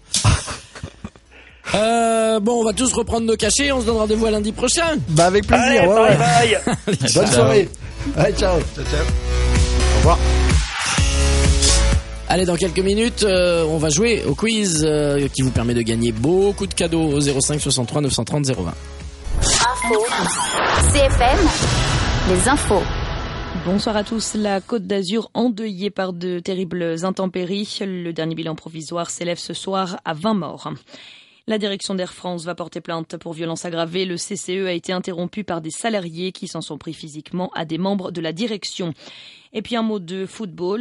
On va tous reprendre nos cachets, on se donne rendez-vous à lundi prochain. Avec plaisir. Allez, bye. Bonne soirée. Allez, ciao. Au revoir. Allez, dans quelques minutes, on va jouer au quiz qui vous permet de gagner beaucoup de cadeaux au 05 63 930 020. CFM, les infos. Bonsoir à tous. La Côte d'Azur endeuillée par de terribles intempéries. Le dernier bilan provisoire s'élève ce soir à 20 morts. La direction d'Air France va porter plainte pour violence aggravée. Le CCE a été interrompu par des salariés qui s'en sont pris physiquement à des membres de la direction. Et puis un mot de football.